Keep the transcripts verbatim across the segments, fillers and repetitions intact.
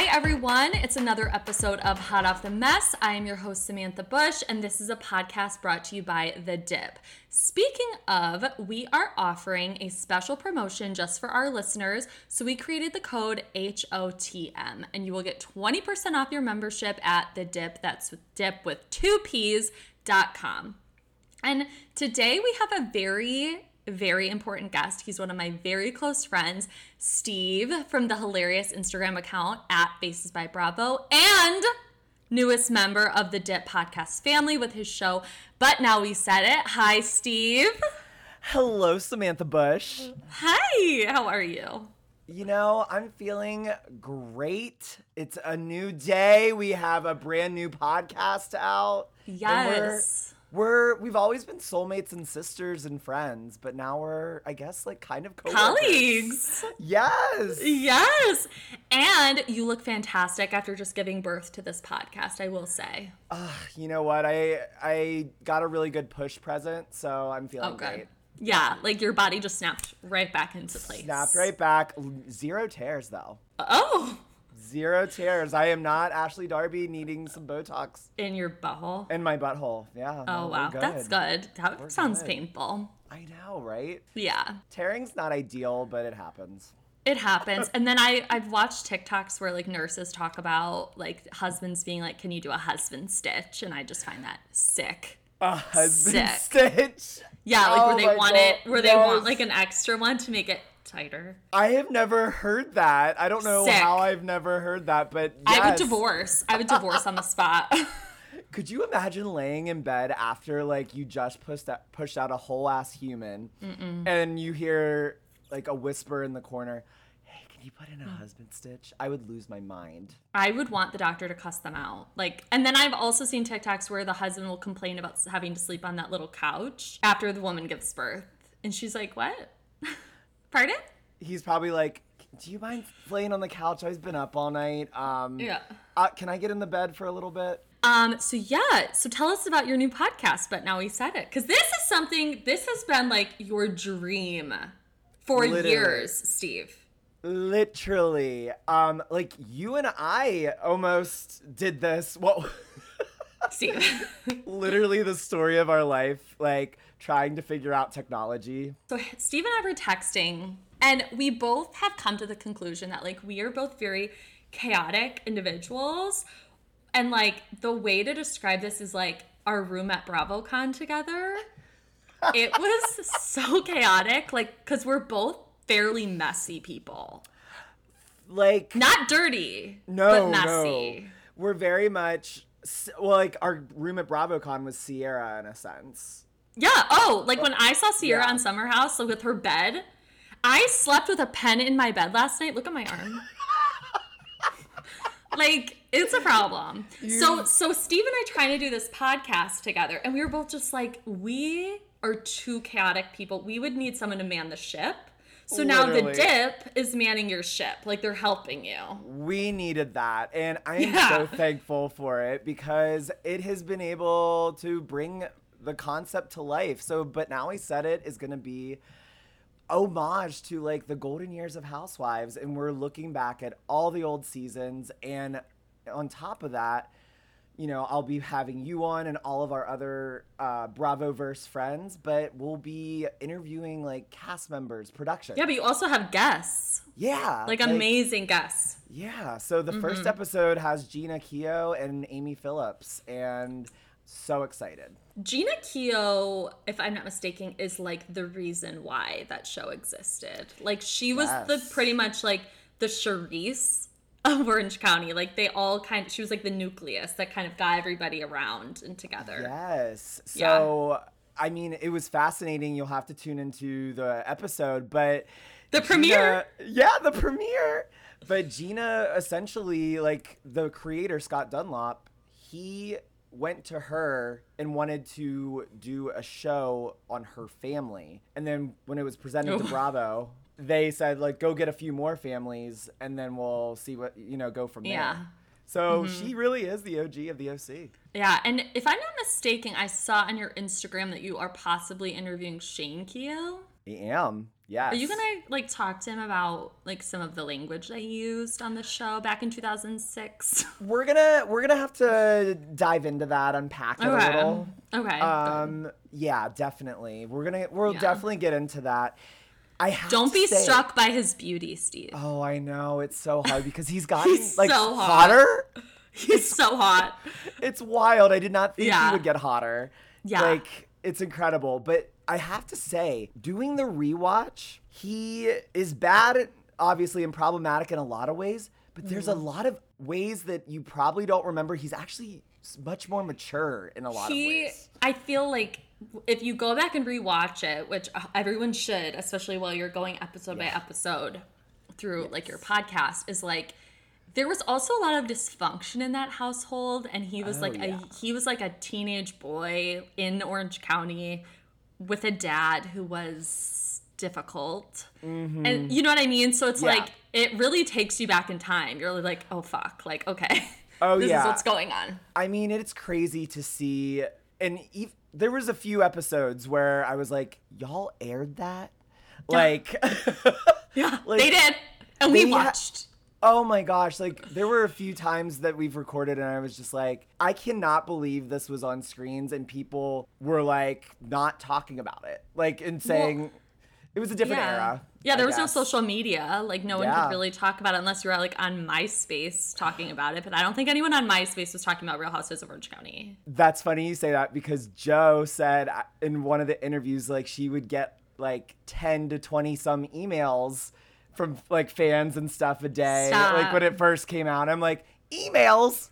Hi, everyone. It's another episode of Hot Off the Mess. I am your host, Samantha Bush, and this is a podcast brought to you by The Dip. Speaking of, we are offering a special promotion just for our listeners, so we created the code H O T M, and you will get twenty percent off your membership at The Dip. That's dip with two P's dot com. And today we have a very very important guest. He's one of my very close friends, Steve, from the hilarious Instagram account at Faces by Bravo, and newest member of the Dip podcast family with his show But Now We Said It. Hi, Steve. Hello, Samantha Bush. Hi, how are you? You know, I'm feeling great. It's a new day. We have a brand new podcast out. Yes. We're, we've always been soulmates and sisters and friends, but now we're, I guess, like kind of coworkers. Colleagues. Yes. Yes. And you look fantastic after just giving birth to this podcast, I will say. Uh, you know what? I I got a really good push present, so I'm feeling Oh, good. great. Yeah, like your body just snapped right back into place. Snapped right back. Zero tears, though. Oh. Zero tears. I am not Ashley Darby needing some Botox. In your butthole? In my butthole, yeah. Oh, no, wow. good. That's good. That We're sounds good. painful. I know, right? Yeah. Tearing's not ideal, but it happens. It happens. And then I, I've watched TikToks where, like, nurses talk about, like, husbands being like, can you do a husband stitch? And I just find that sick. A husband Sick. stitch? Yeah, like, Oh where they my want God, it, where they yes. want, like, an extra one to make it tighter. I have never heard that. I don't know Sick. how I've never heard that, but yes. I would divorce. I would divorce on the spot. Could you imagine laying in bed after, like, you just pushed out, pushed out a whole ass human Mm-mm. and you hear, like, a whisper in the corner, hey, can you put in a mm. husband stitch? I would lose my mind. I would want the doctor to cuss them out. Like, and then I've also seen TikToks where the husband will complain about having to sleep on that little couch after the woman gives birth. And she's like, what? Pardon? He's probably like, do you mind laying on the couch? I've been up all night. Um, yeah. Uh, can I get in the bed for a little bit? Um. So yeah. So tell us about your new podcast, But Now We Said It. Because this is something, this has been like your dream for Literally. years, Steve. Literally. Um. Like you and I almost did this. Well, Steve. Literally the story of our life, like trying to figure out technology. So Steve and I were texting, and we both have come to the conclusion that, like, we are both very chaotic individuals. And, like, the way to describe this is, like, our room at BravoCon together. It was so chaotic, like, because we're both fairly messy people. Like, not dirty, no, but messy. No. We're very much, well, like, our room at BravoCon was Sierra in a sense. Yeah. Oh, like when I saw Sierra yeah. on Summer House, like with her bed, I slept with a pen in my bed last night. Look at my arm. Like, it's a problem. You... So, so Steve and I trying to do this podcast together, and we were both just like, we are two chaotic people. We would need someone to man the ship. So Literally. Now the Dip is manning your ship. Like, they're helping you. We needed that. And I'm yeah. so thankful for it because it has been able to bring the concept to life. So, But Now We Said It is going to be homage to, like, the golden years of Housewives. And we're looking back at all the old seasons. And on top of that, you know, I'll be having you on and all of our other uh, Bravoverse friends, but we'll be interviewing, like, cast members, production. Yeah, but you also have guests. Yeah. Like, like amazing guests. Yeah. So the mm-hmm. first episode has Gina Keogh and Amy Phillips, and so excited. Gina Keogh, if I'm not mistaken, is, like, the reason why that show existed. Like, she was yes. the pretty much, like, the Charisse of Orange County. Like, they all kind of, she was like the nucleus that kind of got everybody around and together. Yes. So, yeah. I mean, it was fascinating. You'll have to tune into the episode, but the Gina, premiere. Yeah, the premiere. But Gina, essentially, like, the creator, Scott Dunlop, he went to her and wanted to do a show on her family. And then when it was presented to Bravo, they said, like, go get a few more families and then we'll see what, you know, go from there. Yeah. So mm-hmm. she really is the O G of the O C. Yeah. And if I'm not mistaken, I saw on your Instagram that you are possibly interviewing Shane Keogh. I am. Yes. Are you gonna like talk to him about like some of the language that he used on the show back in two thousand six? We're gonna we're gonna have to dive into that, unpack it Okay. a little. Okay. Um. good. Yeah, definitely. We're gonna we'll Yeah. definitely get into that. I have Don't to be say- struck by his beauty, Steve. Oh, I know, it's so hard because he's gotten He's like so hot. hotter. He's so hot. It's wild. I did not think Yeah. he would get hotter. Yeah. Like, it's incredible. But I have to say, doing the rewatch, he is bad, obviously, and problematic in a lot of ways. But there's a lot of ways that you probably don't remember. He's actually s- much more mature in a lot He, of ways. I feel like if you go back and rewatch it, which uh, everyone should, especially while you're going episode by episode through like your podcast, is like there was also a lot of dysfunction in that household, and he was Oh, like yeah. a he was like a teenage boy in Orange County with a dad who was difficult. And you know what I mean? So it's Mm-hmm. Yeah. like it really takes you back in time. You're like, oh fuck, like okay. Oh, this yeah. is what's going on. I mean, it's crazy to see. And ev- there was a few episodes where I was like, y'all aired that? Like, Yeah, Like, they did. And we they ha- watched. oh my gosh. Like, there were a few times that we've recorded and I was just like, I cannot believe this was on screens and people were like not talking about it. Like, and saying it was a different yeah. era. Yeah, I there was no guess. social media. Like, no one Yeah. could really talk about it unless you were, like, on MySpace talking about it. But I don't think anyone on MySpace was talking about Real Housewives of Orange County. That's funny you say that because Joe said in one of the interviews, like, she would get like ten to twenty some emails from like fans and stuff a day. Stop. Like when it first came out, I'm like, emails,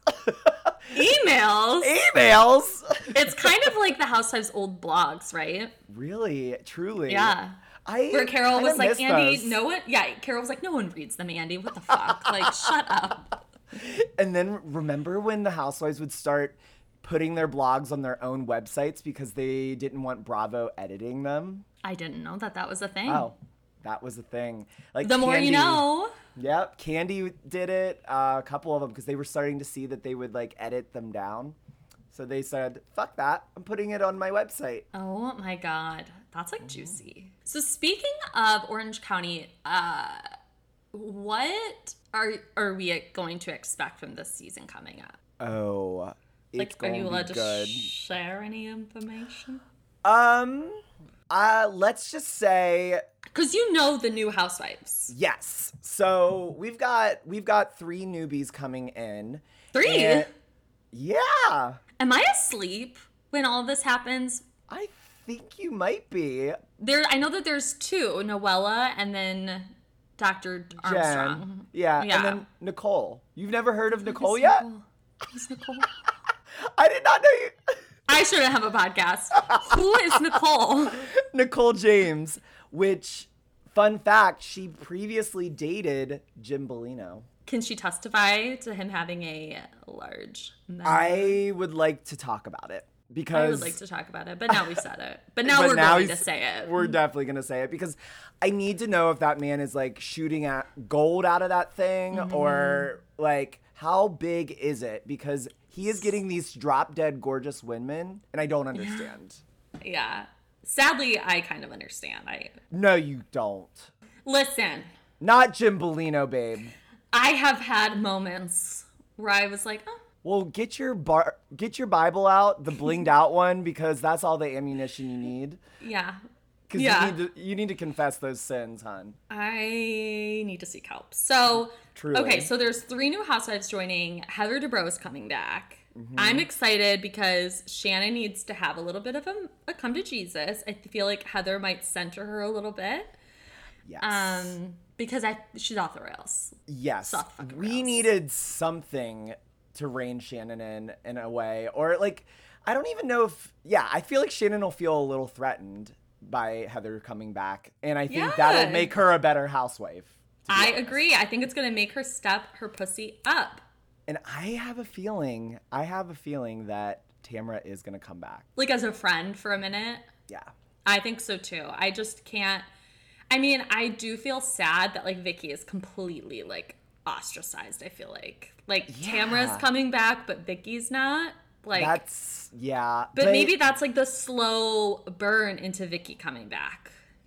Emails! emails. It's kind of like the Housewives' old blogs, right? Really, truly. Yeah. I Where Carol kinda was like, miss Andy, those. no one, yeah, Carol was like, no one reads them, Andy. What the fuck? Like, shut up. And then remember when the Housewives would start putting their blogs on their own websites because they didn't want Bravo editing them? I didn't know that that was a thing. Oh, that was a thing. Like The more you Candy- know. Yep, Candy did it. Uh, a couple of them because they were starting to see that they would like edit them down. So they said, "Fuck that! I'm putting it on my website." Oh my god, that's like juicy. So speaking of Orange County, uh, what are are we going to expect from this season coming up? Oh, it's Like, are going you to allowed be to good. share any information? um, uh, let's just say Because you know the new Housewives. yes. So we've got we've got three newbies coming in. Three? And- yeah, Am I asleep when all this happens? I think you might be. There, I know that there's two, Noella and then Doctor Armstrong. Jen. Yeah, Yeah. and then Nicole. You've never heard of Nicole Who's yet? Nicole? Who's Nicole? I did not know you. I shouldn't have a podcast. Who is Nicole? Nicole James, which, fun fact, she previously dated Jim Bellino. Can she testify to him having a large member? I would like to talk about it because I would like to talk about it, but now we said it. But now but we're now going to he's- say it. We're definitely going to say it because I need to know if that man is like shooting at gold out of that thing Mm-hmm. or like how big is it? Because he is getting these drop dead gorgeous women and I don't understand. Yeah. Sadly, I kind of understand. I No, you don't. listen. Not Jim Bellino, babe. I have had moments where I was like, oh, Well, get your bar, get your Bible out, the blinged out one, because that's all the ammunition you need. yeah. Because Yeah. you need to you need to confess those sins, hon. I need to seek help. So, Truly. okay, so there's three new housewives joining. Heather Dubrow is coming back. Mm-hmm. I'm excited because Shannon needs to have a little bit of a, a come to Jesus. I feel like Heather might center her a little bit. Yes. Um, because I she's off the rails. yes. off the fucking We rails. needed something to rein Shannon in in a way, or like I don't even know if yeah. I feel like Shannon will feel a little threatened by Heather coming back, and I think Yeah. that'll make her a better housewife. to be I honest. agree. I think it's gonna make her step her pussy up. And I have a feeling, I have a feeling that Tamara is gonna come back. Like as a friend for a minute. Yeah. I think so too. I just can't. I mean, I do feel sad that like Vicky is completely like ostracized. I feel like like Yeah. Tamara's coming back, but Vicky's not. Like, That's yeah. but, maybe that's like the slow burn into Vicky coming back.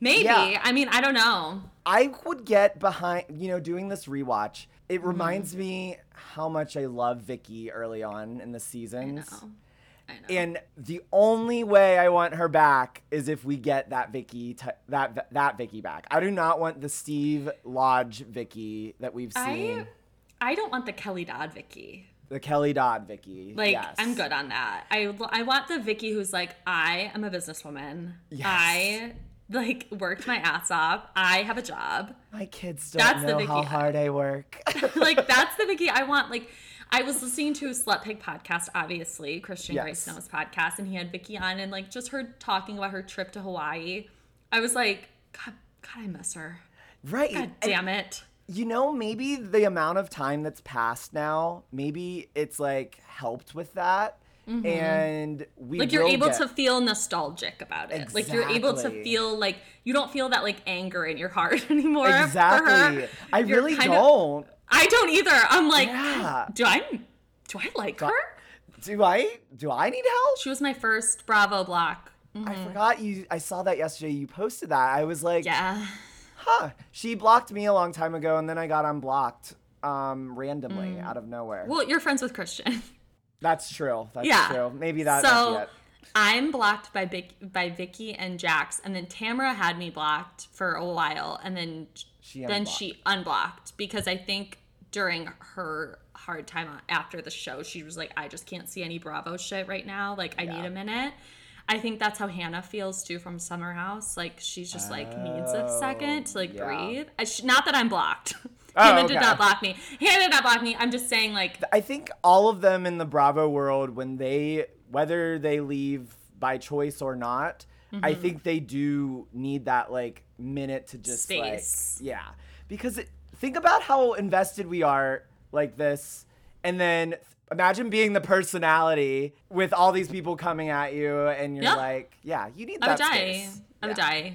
Maybe. Yeah. I mean, I don't know. I would get behind, you know, doing this rewatch. It reminds mm-hmm. me how much I love Vicky early on in the seasons. I know. I know. And the only way I want her back is if we get that Vicky, t- that that Vicky back. I do not want the Steve Lodge Vicky that we've seen. I, I don't want the Kelly Dodd Vicky. The Kelly Dodd Vicky. Like, yes. I'm good on that. I, I want the Vicky who's like, I am a businesswoman. Yes. I, like, worked my ass off. I have a job. My kids don't that's know how hard I work. Like, that's the Vicky I want. Like, I was listening to a Slut Pig podcast, obviously, Christian yes. Grace Snow's podcast, and he had Vicky on, and, like, just her talking about her trip to Hawaii. I was like, God, God, I miss her. Right. God damn and- it. You know, maybe the amount of time that's passed now, maybe it's like helped with that. Mm-hmm. And we like you're able get... to feel nostalgic about it. Exactly. Like you're able to feel like you don't feel that like anger in your heart anymore. Exactly. I you're really don't. Of, I don't either. I'm like, yeah. do I do I like do, her? Do I do I need help? She was my first Bravo block. Mm-hmm. I forgot you. I saw that yesterday. You posted that. I was like, yeah. Huh. She blocked me a long time ago, and then I got unblocked um, randomly mm. out of nowhere. Well, you're friends with Christian. That's true. That's yeah. true. Maybe that, so, that's it. I'm blocked by Vic, by Vicky and Jax, and then Tamara had me blocked for a while, and then she then she unblocked because I think during her hard time after the show, she was like, I just can't see any Bravo shit right now. Like, I yeah. need a minute. I think that's how Hannah feels too from Summer House. Like she's just like oh, needs a second to like yeah. breathe. I sh- not that I'm blocked. Oh, Hannah okay. did not block me. Hannah did not block me. I'm just saying like I think all of them in the Bravo world, when they whether they leave by choice or not, mm-hmm. I think they do need that like minute to just space. Like yeah, because it, think about how invested we are like this, and then. Imagine being the personality with all these people coming at you, and you're yep. like, "Yeah, you need that I would space." die. I would die.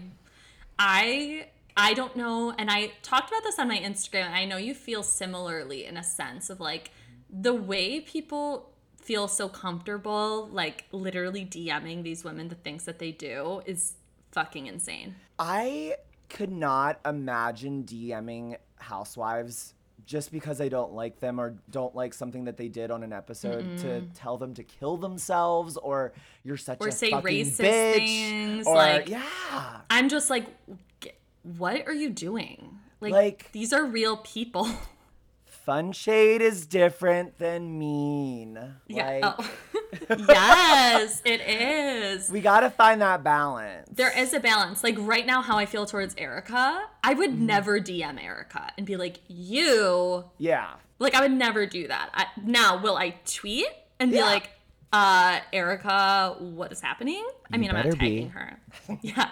I I don't know, and I talked about this on my Instagram. And I know you feel similarly in a sense of like the way people feel so comfortable, like literally DMing these women the things that they do is fucking insane. I could not imagine DMing housewives. Just because I don't like them or don't like something that they did on an episode Mm-mm. to tell them to kill themselves or you're such or a say fucking racist bitch. Things. Or, like, yeah. I'm just like, what are you doing? Like, like these are real people. Fun shade is different than mean. Yeah. Like, oh. Yes, it is. We got to find that balance. There is a balance. Like right now, how I feel towards Erica, I would mm-hmm. never D M Erica and be like, you. Yeah. Like I would never do that. I, now, will I tweet and be yeah. like, uh, Erica, what is happening? I you mean, I'm not tagging be. her. Yeah.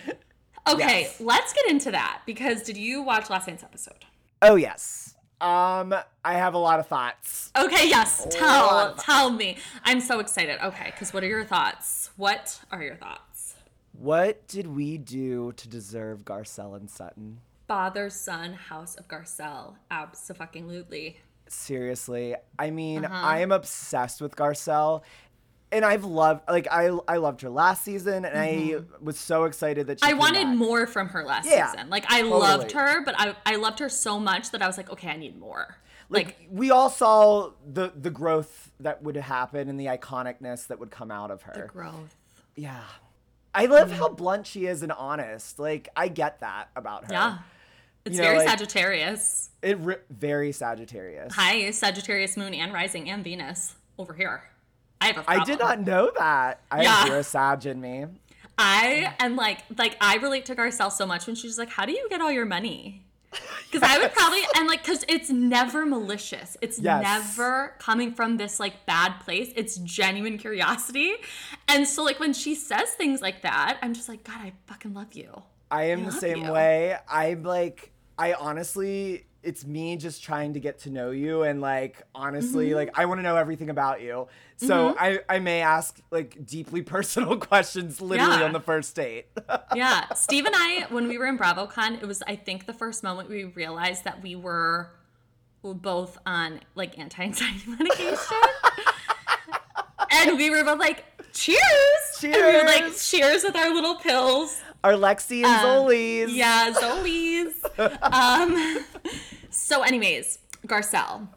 Okay, yes. Let's get into that because did you watch last night's episode? Oh, yes. Um, I have a lot of thoughts. Okay, yes. Tell, tell me. I'm so excited. Okay, because what are your thoughts? What are your thoughts? What did we do to deserve Garcelle and Sutton? Father, son, House of Garcelle. Abso-fucking-lutely. Seriously. I mean, uh-huh. I am obsessed with Garcelle. And I've loved, like, I I loved her last season, and mm-hmm. I was so excited that she I came wanted back. more from her last yeah, season. Like, I totally. loved her, but I, I loved her so much that I was like, okay, I need more. Like, like we all saw the, the growth that would happen and the iconicness that would come out of her. The growth. Yeah. I love mm-hmm. how blunt she is and honest. Like, I get that about her. Yeah. It's you know, very like, Sagittarius. It ri- Very Sagittarius. Hi, Sagittarius moon and rising and Venus over here. I have a problem. I did not know that. I yeah. have zero Sag in me. I am like, like I relate to Garcelle so much when she's like, how do you get all your money? Because I would probably, and like, because it's never malicious. It's yes. never coming from this like bad place. It's genuine curiosity. And so like when she says things like that, I'm just like, God, I fucking love you. I am I the love same you. way. I'm like, I honestly, it's me just trying to get to know you. And like, honestly, mm-hmm. like I want to know everything about you. So mm-hmm. I, I may ask like deeply personal questions literally yeah. on the first date. Yeah. Steve and I, when we were in BravoCon, it was, I think, the first moment we realized that we were both on like anti-anxiety medication. And we were both like, cheers. Cheers. And we were like, cheers with our little pills. Our Lexi and um, Zolies. Yeah, Zolies. um, so anyways, Garcelle.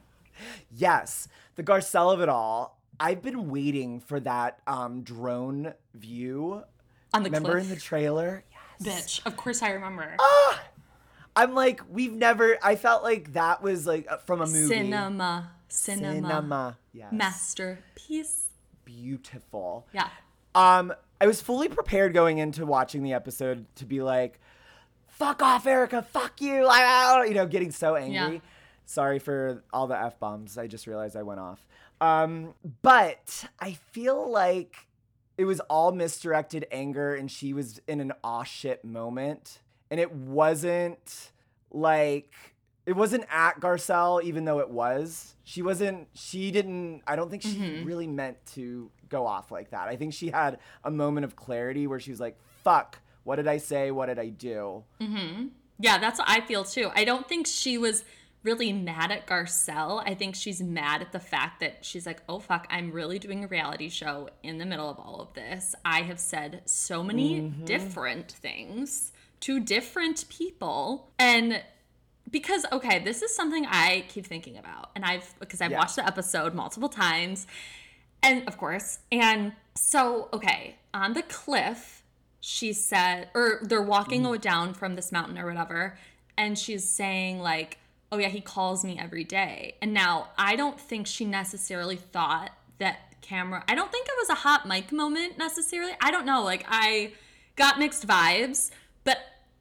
Yes, the Garcelle of it all. I've been waiting for that um, drone view. On the Remember cliff. in the trailer? Yes. Bitch, of course I remember. Ah! I'm like, we've never, I felt like that was like from a movie. Cinema. Cinema. Cinema. Yes. Masterpiece. Beautiful. Yeah. Um, I was fully prepared going into watching the episode to be like, fuck off, Erica, fuck you, you know, getting so angry. Yeah. Sorry for all the F-bombs. I just realized I went off. Um, but I feel like it was all misdirected anger and she was in an aw shit moment. And it wasn't like, it wasn't at Garcelle, even though it was. She wasn't, she didn't, I don't think she mm-hmm. really meant to go off like that. I think she had a moment of clarity where she was like, fuck, what did I say? What did I do? Mm-hmm. Yeah, that's what I feel too. I don't think she was really mad at Garcelle. I think she's mad at the fact that she's like, oh fuck, I'm really doing a reality show in the middle of all of this. I have said so many mm-hmm. different things to different people. And because, okay, this is something I keep thinking about. And I've, because I've yeah. watched the episode multiple times. And of course, and so, okay, on the cliff, she said, or they're walking mm. down from this mountain or whatever. And she's saying like, oh yeah, he calls me every day. And now I don't think she necessarily thought that camera, I don't think it was a hot mic moment necessarily. I don't know. Like I got mixed vibes. But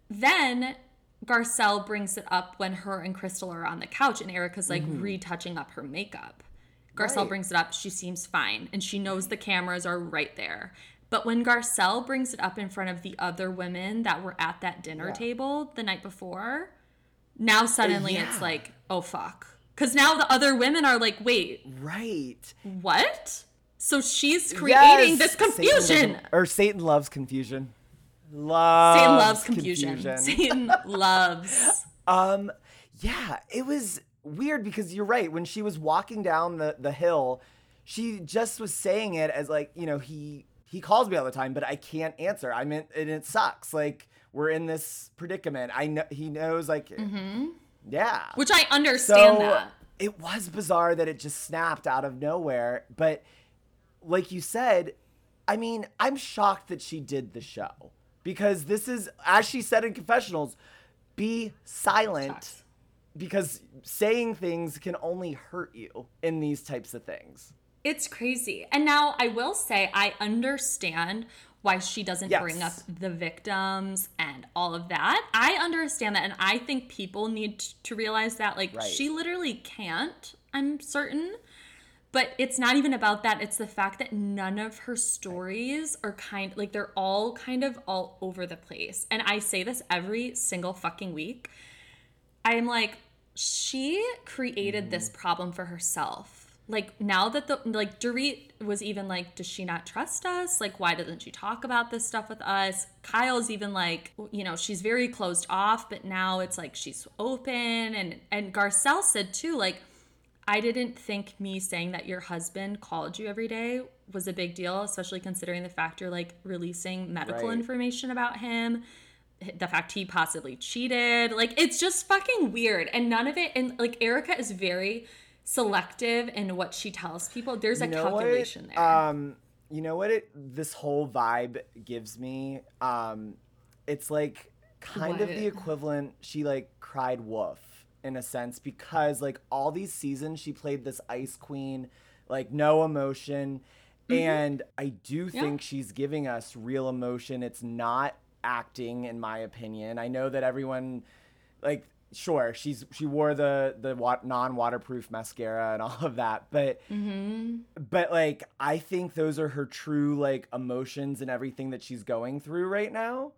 then Garcelle brings it up when her and Crystal are on the couch and Erica's like mm-hmm. retouching up her makeup. Garcelle right. brings it up. She seems fine. And she knows the cameras are right there. But when Garcelle brings it up in front of the other women that were at that dinner yeah. table the night before, now suddenly yeah. it's like, oh, fuck. Because now the other women are like, wait. Right. What? So she's creating yes. this confusion. Satan or Satan loves confusion. Loves Satan loves confusion. confusion. Satan loves. Um, yeah, it was weird because you're right. When she was walking down the, the hill, she just was saying it as like, you know, he he calls me all the time, but I can't answer. I mean, and it sucks. Like we're in this predicament. I know he knows. Like, mm-hmm. yeah, which I understand so, that. It was bizarre that it just snapped out of nowhere. But like you said, I mean, I'm shocked that she did the show. Because this is, as she said in confessionals, be silent Sucks. Because saying things can only hurt you in these types of things. It's crazy. And now I will say I understand why she doesn't yes. bring up the victims and all of that. I understand that. And I think people need to realize that, like, right. she literally can't, I'm certain. But it's not even about that. It's the fact that none of her stories are kind, like they're all kind of all over the place. And I say this every single fucking week. I'm like, she created mm-hmm. this problem for herself. Like now that the, like Dorit was even like, does she not trust us? Like, why doesn't she talk about this stuff with us? Kyle's even like, you know, she's very closed off, but now it's like she's open. And, and Garcelle said too, like, I didn't think me saying that your husband called you every day was a big deal, especially considering the fact you're like releasing medical right. information about him, the fact he possibly cheated. Like, it's just fucking weird. And none of it, and like Erica is very selective in what she tells people. There's a you know calculation what? there. Um, you know what it, this whole vibe gives me? Um, it's like kind what? of the equivalent. She like cried wolf. In a sense, because like all these seasons she played this ice queen, like no emotion. Mm-hmm. And I do think yeah. she's giving us real emotion. It's not acting, in my opinion. I know that everyone, like, sure, she's she wore the the wa- non-waterproof mascara and all of that, but mm-hmm. but like I think those are her true like emotions and everything that she's going through right now.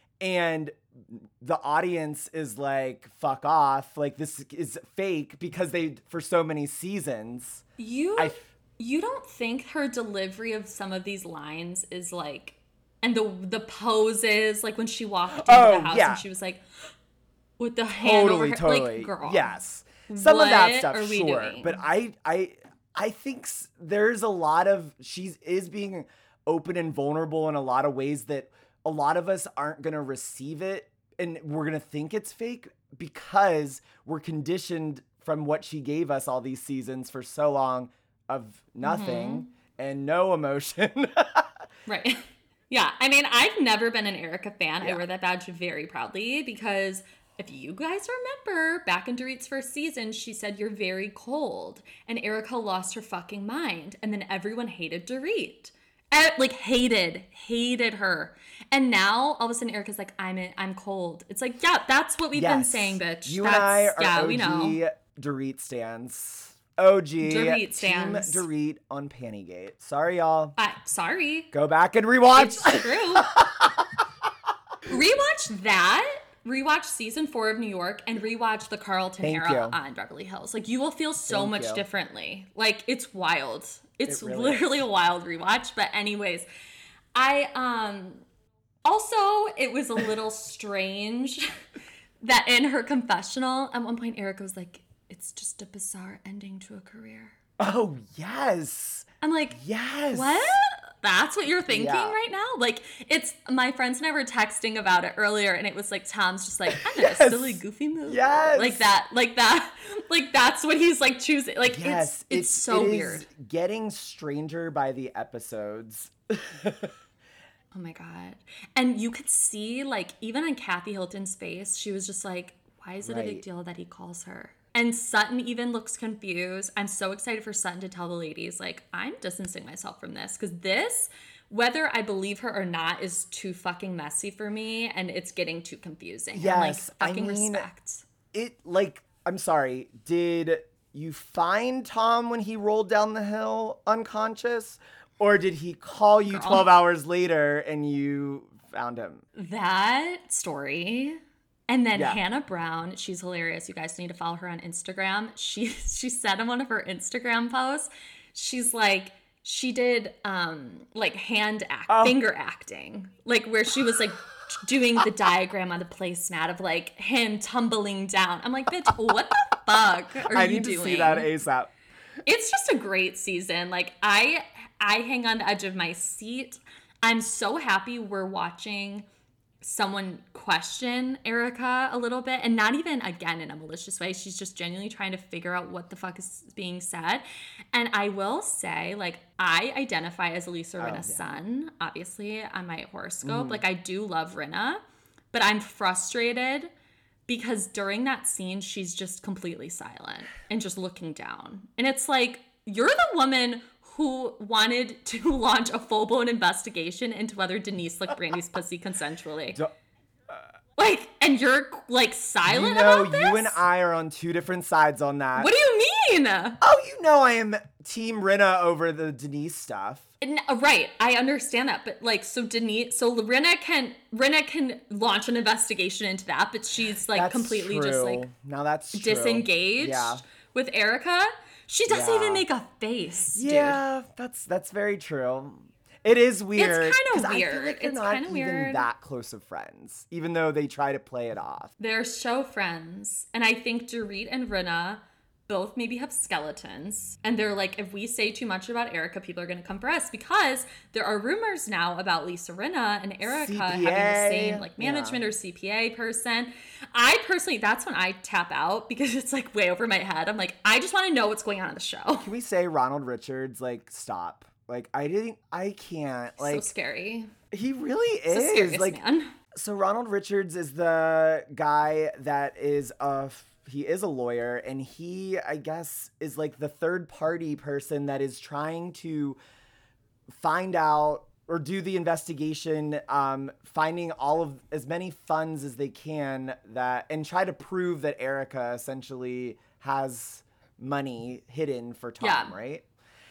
And the audience is like, fuck off. Like, this is fake because they, for so many seasons. You, I, you don't think her delivery of some of these lines is like, and the the poses, like when she walked into oh, the house yeah. and she was like, with the hand totally, over her, totally. like, girl. Yes. Some what of that stuff, are we sure. doing? But I, I, I think there's a lot of, she is being open and vulnerable in a lot of ways that a a lot of us aren't going to receive it and we're going to think it's fake because we're conditioned from what she gave us all these seasons for so long of nothing mm-hmm. and no emotion. Right. Yeah. I mean, I've never been an Erika fan. Yeah. I wear that badge very proudly because if you guys remember, back in Dorit's first season, she said, "You're very cold." And Erika lost her fucking mind. And then everyone hated Dorit. Eh, like, hated, hated her. And now, all of a sudden, Erika's like, I'm in, I'm cold. It's like, yeah, that's what we've yes. been saying, bitch. You that's, and I are yeah, O G we know. Dorit stans. O G. Dorit stans. Team Dorit on Pantygate. Sorry, y'all. Uh, sorry. Go back and rewatch. It's true. Rewatch that. Rewatch season four of New York and rewatch the Carlton Thank era you. on Beverly Hills. Like, you will feel so Thank much you. differently. Like, it's wild. It's It really literally is. a wild rewatch. But anyways, I um also it was a little strange that in her confessional at one point Erika was like, "It's just a bizarre ending to a career." Oh yes. I'm like, yes. What? That's what you're thinking Yeah. right now? Like, it's, my friends and I were texting about it earlier, and it was like, Tom's just like, I Yes. know, a silly, goofy movie. Yes. Like that, like that, like that's what he's like choosing. Like, Yes. it's, it's so it weird. Is getting stranger by the episodes. Oh my God. And you could see, like, even on Kathy Hilton's face, she was just like, why is it a big Right. deal that he calls her? And Sutton even looks confused. I'm so excited for Sutton to tell the ladies, like, I'm distancing myself from this. Because this, whether I believe her or not, is too fucking messy for me. And it's getting too confusing. Yes, I'm like, fucking I mean, respect. It, like, I'm sorry, did you find Tom when he rolled down the hill unconscious? Or did he call you Girl. twelve hours later and you found him? That story. And then Yeah. Hannah Brown, she's hilarious. You guys need to follow her on Instagram. She she said in one of her Instagram posts, she's like, she did um like hand act, Oh. finger acting, like where she was like doing the diagram on the placemat of like him tumbling down. I'm like, bitch, what the fuck are I you need doing? to see that ASAP. It's just a great season. Like, I I hang on the edge of my seat. I'm so happy we're watching someone question Erika a little bit, and not even again in a malicious way. She's just genuinely trying to figure out what the fuck is being said. And I will say, like, I identify as Lisa Oh, Rinna's yeah. son, obviously, on my horoscope. Mm. Like, I do love Rinna, but I'm frustrated because during that scene, she's just completely silent and just looking down. And it's like, you're the woman who wanted to launch a full-blown investigation into whether Denise licked Brandy's pussy consensually. Do- Like, and you're, like, silent You know, about this? you and I are on two different sides on that. What do you mean? Oh, you know I am Team Rinna over the Denise stuff. And- right, I understand that, but, like, so Denise, so Rinna can, Rinna can launch an investigation into that, but she's, like, That's completely true. just, like, now that's true. disengaged Yeah. with Erika. She doesn't Yeah. even make a face, dude. Yeah, that's that's very true. It is weird. kinda 'cause I feel weird. like they're It's not kinda even weird. that close of friends, even though they try to play it off. They're show friends. And I think Dorit and Rinna both maybe have skeletons. And they're like, if we say too much about Erika, people are going to come for us. Because there are rumors now about Lisa Rinna and Erika C P A, having the same like yeah. management or C P A person. I personally, that's when I tap out because it's like way over my head. I'm like, I just want to know what's going on in the show. Can we say Ronald Richards, like, stop? Like, I didn't, I can't. Like, so scary. he really It's the is. scariest Like, man. so Ronald Richards is the guy that is a he is a lawyer, and he, I guess, is like the third party person that is trying to find out or do the investigation, um, finding all of as many funds as they can that and try to prove that Erika essentially has money hidden for Tom, Yeah. right?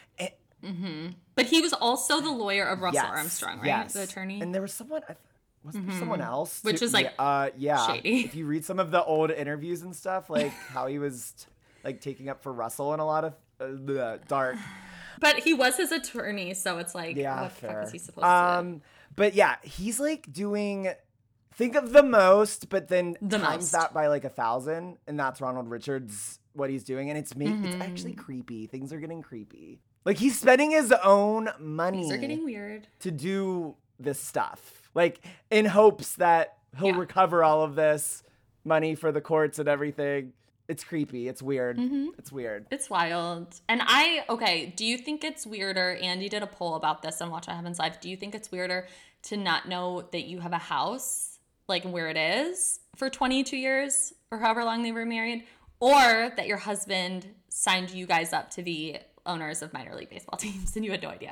But he was also the lawyer of Russell Yes, Armstrong, right? yes. The attorney. And there was someone, I th- wasn't there someone else? Which too? is, like, yeah, uh, yeah. shady. If you read some of the old interviews and stuff, like how he was t- like taking up for Russell and a lot of uh, bleh, dark. But he was his attorney, so it's like, Yeah, what the fair. fuck is he supposed to do? Um, but yeah, he's like doing. Think of the most, but then The times most. that by like a thousand, and that's Ronald Richards what he's doing, and it's make, Mm-hmm. it's actually creepy. Things are getting creepy. Like he's spending his own money Things are getting weird. to do this stuff. like in hopes that he'll Yeah. recover all of this money for the courts and everything. It's creepy. It's weird. Mm-hmm. It's weird. It's wild. And I, okay, do you think it's weirder? Andy did a poll about this on Watch What Happens Live. Do you think it's weirder to not know that you have a house, like where it is, for twenty-two years or however long they were married? Or that your husband signed you guys up to be owners of minor league baseball teams and you had no idea?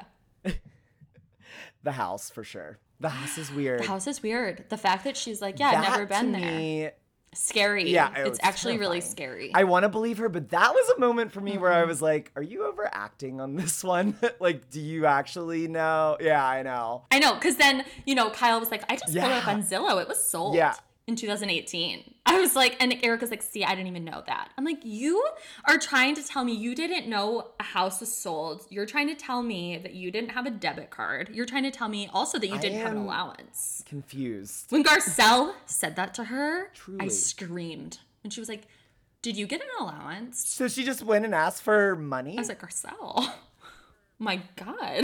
The house, for sure. The house is weird. The house is weird. The fact that she's like, yeah, I've That, never been to there. me, Scary. Yeah, it it's was actually really terrifying. scary. I want to believe her, but that was a moment for me Mm-hmm. where I was like, are you overacting on this one? Like, do you actually know? Yeah, I know. I know, because then, you know, Kyle was like, I just pulled it up Yeah. on Zillow. It was sold Yeah. in two thousand eighteen. I was like, and Erica's like, see, I didn't even know that. I'm like, you are trying to tell me you didn't know a house was sold. You're trying to tell me that you didn't have a debit card. You're trying to tell me also that you I didn't have an am- allowance. Confused. When Garcelle said that to her, I Truly. screamed. And she was like, did you get an allowance? So she just went and asked for money? I was like, Garcelle, my God.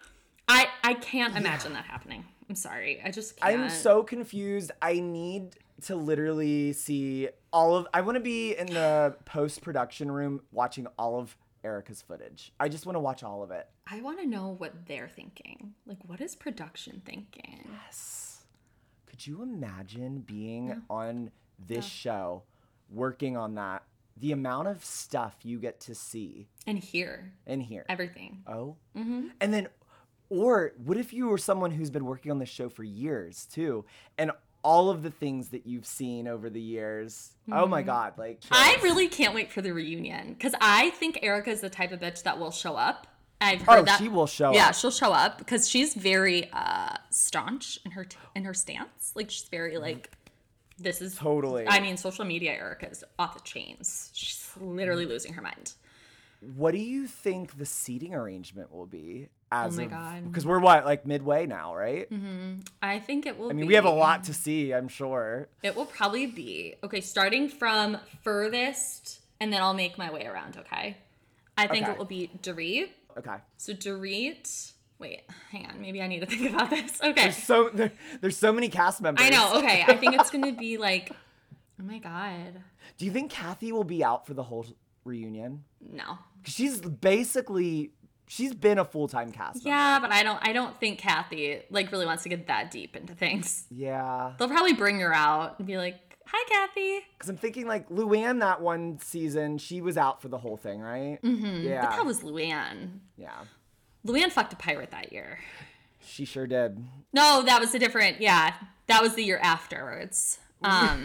I I can't imagine that happening. I'm sorry. I just can't. I'm so confused. I need to literally see all of, I want to be in the post-production room watching all of Erica's footage. I just want to watch all of it. I want to know what they're thinking. Like, what is production thinking? Yes. Could you imagine being on this show, working on that? The amount of stuff you get to see And here, and hear. everything. Oh. Mm-hmm. And then, or what if you were someone who's been working on this show for years too, and all of the things that you've seen over the years? Oh my God! Like, I really can't wait for the reunion because I think Erica's the type of bitch that will show up. I've heard Oh, that she will show Yeah, up. she'll show up because she's very uh, staunch in her t- in her stance. Like she's very like, this is Totally. I mean, social media Erica is off the chains. She's literally losing her mind. What do you think the seating arrangement will be? As Oh my of, God. Because we're what, like midway now, right? I think it will. I mean, be, we have a lot to see, I'm sure. It will probably be okay. Starting from furthest, and then I'll make my way around. Okay. I think Okay. it will be Dorit. Okay. So Dorit. Wait, hang on. Maybe I need to think about this. Okay. There's so there, there's so many cast members. I know. Okay. I think it's gonna be like, oh my God. Do you think Kathy will be out for the whole reunion? No. 'Cause she's basically she's been a full time cast member. Yeah, but I don't. I don't think Kathy like really wants to get that deep into things. Yeah. They'll probably bring her out and be like, "Hi, Kathy." Because I'm thinking like Luann that one season, she was out for the whole thing, right? Mm-hmm. Yeah. But that was Luann. yeah. Luann fucked a pirate that year. She sure did. No, that was a different. Yeah, that was the year afterwards. Um,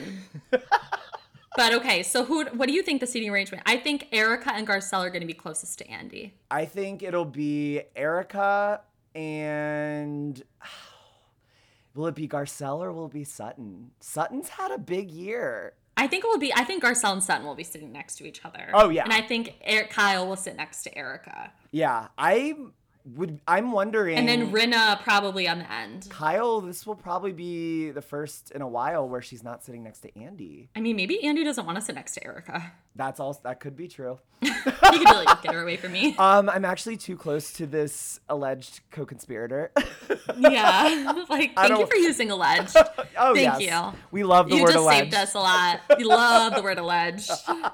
but okay, so who? What do you think the seating arrangement? I think Erica and Garcelle are going to be closest to Andy. I think it'll be Erica and will it be Garcelle or will it be Sutton? Sutton's had a big year. I think it will be. I think Garcelle and Sutton will be sitting next to each other. Oh, yeah. and I think Eric, Kyle will sit next to Erica, Yeah, I would. I'm wondering. and then Rinna probably on the end. Kyle, this will probably be the first in a while where she's not sitting next to Andy. I mean, maybe Andy doesn't want to sit next to Erica. That's all. That could be true. He could be like, get her away from me. Um, I'm actually too close to this alleged co-conspirator. Yeah, like I thank you don't- for using alleged. Oh, Thank yes. you. We love the You word just alleged. saved us a lot. We love the word alleged.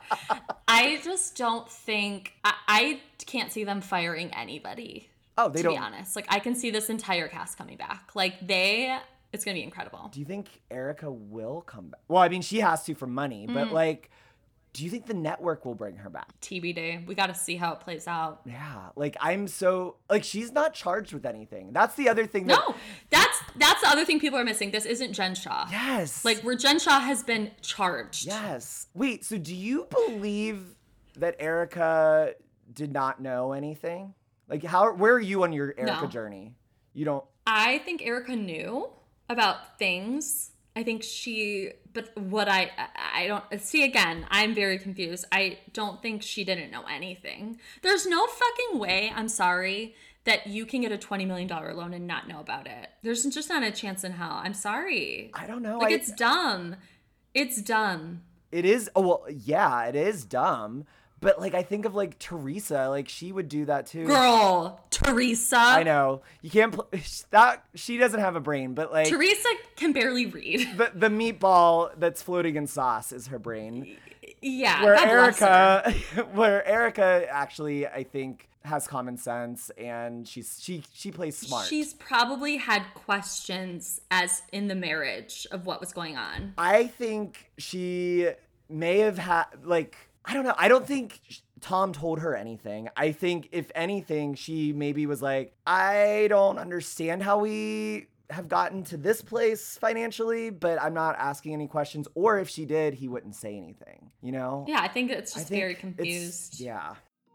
I just don't think I, I can't see them firing anybody. Oh, they to don't. be honest, like I can see this entire cast coming back. Like they, it's gonna be incredible. Do you think Erica will come back? Well, I mean, she has to for money, Mm. but like, do you think the network will bring her back? T B D. We got to see how it plays out. Yeah, like I'm so like she's not charged with anything. That's the other thing. That, No, that's that's the other thing people are missing. This isn't Jen Shaw. Yes. Like where Jen Shaw has been charged. Yes. Wait. So do you believe that Erica did not know anything? Like, how? Where are you on your Erica No. journey? You don't. I think Erica knew about things. I think she, but what I, I don't, see again, I'm very confused. I don't think she didn't know anything. There's no fucking way, I'm sorry, that you can get a twenty million dollars loan and not know about it. There's just not a chance in hell. I'm sorry. I don't know. Like, I, it's dumb. It's dumb. It is. Oh well, yeah, it is dumb. But like I think of like Teresa, like she would do that too. Girl, Teresa. I know. You can't pl- that she doesn't have a brain, but like Teresa can barely read. The the meatball that's floating in sauce is her brain. Yeah. Where God Erica where Erica actually I think has common sense and she's she she plays smart. She's probably had questions as in the marriage of what was going on. I think she may have had like I don't know. I don't think Tom told her anything. I think if anything, she maybe was like, I don't understand how we have gotten to this place financially, but I'm not asking any questions. Or if she did, he wouldn't say anything, you know? Yeah, I think it's just think very confused. Yeah.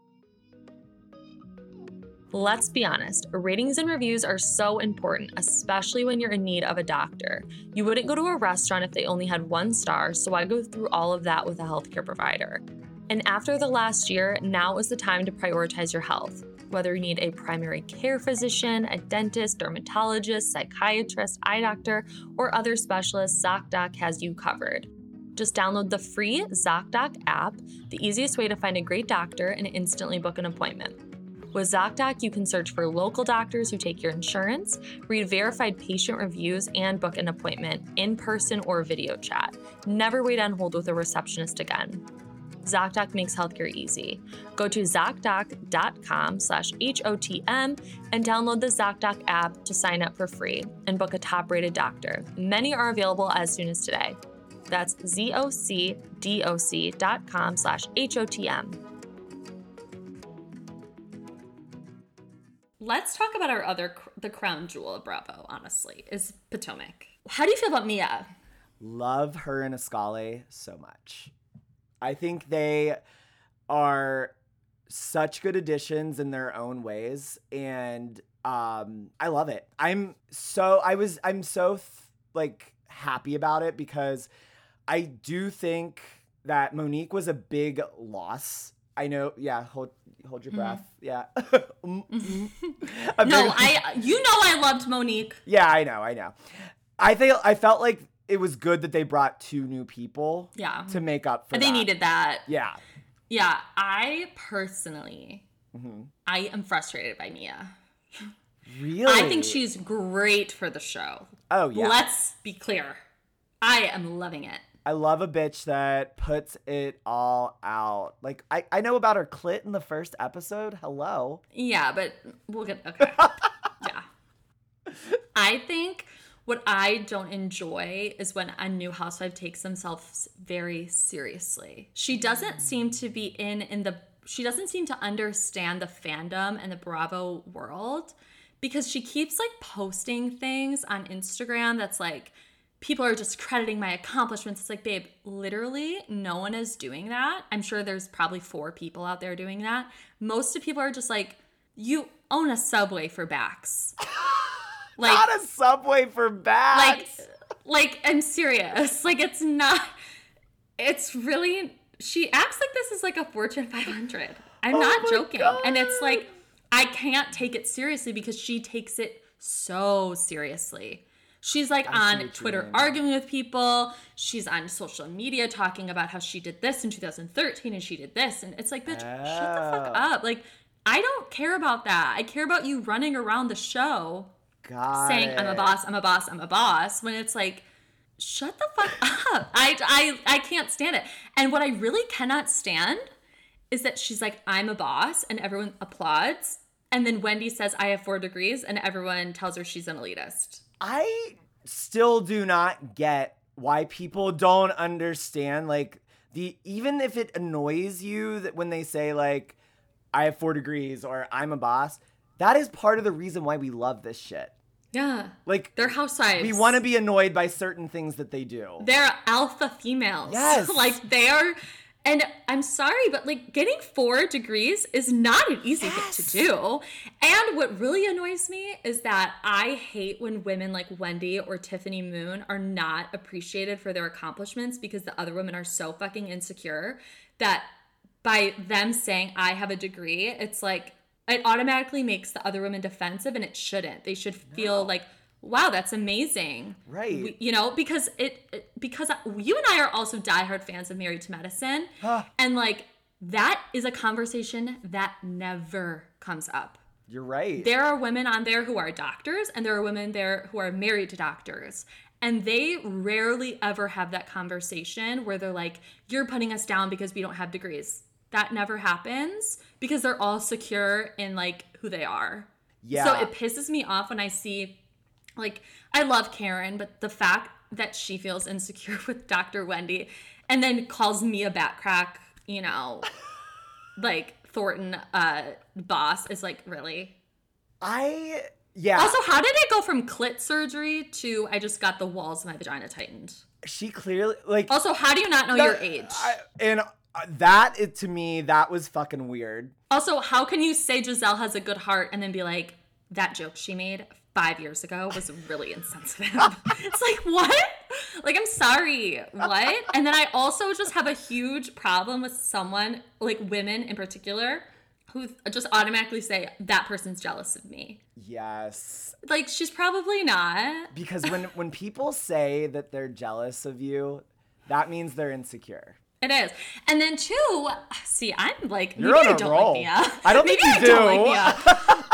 Let's be honest, ratings and reviews are so important, especially when you're in need of a doctor. You wouldn't go to a restaurant if they only had one star, so why go through all of that with a healthcare provider? And after the last year, now is the time to prioritize your health. Whether you need a primary care physician, a dentist, dermatologist, psychiatrist, eye doctor, or other specialists, ZocDoc has you covered. Just download the free ZocDoc app, the easiest way to find a great doctor and instantly book an appointment. With ZocDoc, you can search for local doctors who take your insurance, read verified patient reviews, and book an appointment in person or video chat. Never wait on hold with a receptionist again. ZocDoc makes healthcare easy. Go to ZocDoc.com slash H-O-T-M and download the ZocDoc app to sign up for free and book a top-rated doctor. Many are available as soon as today. That's Z-O-C-D-O-C.com slash H-O-T-M. Let's talk about our other, the crown jewel of Bravo, honestly, is Potomac. How do you feel about Mia? Love her and Ascali so much. I think they are such good additions in their own ways, and um, I love it. I'm so I was I'm so like happy about it because I do think that Monique was a big loss. I know, yeah. Hold hold your breath, mm. yeah. no, big, I you know I loved Monique. Yeah, I know, I know. I think I felt like it was good that they brought two new people yeah. to make up for and that. They needed that. Yeah. Yeah, I personally, mm-hmm. I am frustrated by Mia. Really? I think she's great for the show. Oh, yeah. Let's be clear. I am loving it. I love a bitch that puts it all out. Like, I, I know about her clit in the first episode. Hello. Yeah, but we'll get, okay. Yeah. I think what I don't enjoy is when a new housewife takes themselves very seriously. She doesn't seem to be in, in the, she doesn't seem to understand the fandom and the Bravo world because she keeps like posting things on Instagram that's like, people are just crediting my accomplishments. It's like, babe, literally no one is doing that. I'm sure there's probably four people out there doing that. Most of people are just like, you own a Subway for backs. Like, not a Subway for backs. Like, like, I'm serious. Like, it's not, it's really, she acts like this is like a Fortune five hundred. I'm oh not joking. God. And it's like, I can't take it seriously because she takes it so seriously. She's like I on Twitter arguing with people. She's on social media talking about how she did this in two thousand thirteen and she did this. And it's like, bitch, oh. shut the fuck up. Like, I don't care about that. I care about you running around the show Got saying, it. I'm a boss, I'm a boss, I'm a boss. When it's like, shut the fuck up. I, I, I can't stand it. And what I really cannot stand is that she's like, I'm a boss, and everyone applauds. And then Wendy says, I have four degrees, and everyone tells her she's an elitist. I still do not get why people don't understand, like, the even if it annoys you that when they say, like, I have four degrees or I'm a boss, that is part of the reason why we love this shit. Yeah. Like, they're housewives. We want to be annoyed by certain things that they do. They're alpha females. Yes. Like, they're, and I'm sorry, but like getting four degrees is not an easy yes. thing to do. And what really annoys me is that I hate when women like Wendy or Tiffany Moon are not appreciated for their accomplishments because the other women are so fucking insecure that by them saying I have a degree, it's like, it automatically makes the other women defensive, and it shouldn't. They should feel no. like, wow, that's amazing. Right. We, you know, because it, it because you and I are also diehard fans of Married to Medicine. Huh. And like that is a conversation that never comes up. You're right. There are women on there who are doctors, and there are women there who are married to doctors. And they rarely ever have that conversation where they're like, you're putting us down because we don't have degrees. That never happens because they're all secure in like who they are. Yeah. So it pisses me off when I see, like, I love Karen, but the fact that she feels insecure with Doctor Wendy and then calls me a bat crack, you know, like Thornton uh, boss is like, really? I, yeah. Also, how did it go from clit surgery to I just got the walls of my vagina tightened? She clearly, like. Also, how do you not know that, your age? I, and that, it, to me, that was fucking weird. Also, how can you say Giselle has a good heart and then be like, that joke she made five years ago was really insensitive? It's like, what? Like, I'm sorry, what? And then I also just have a huge problem with someone, like women in particular, who just automatically say, that person's jealous of me. Yes. Like, she's probably not. Because when, when people say that they're jealous of you, that means they're insecure. It is. And then two, see, I'm like, You're maybe on I a don't roll. like Mia. I don't maybe think you I do. don't like Mia.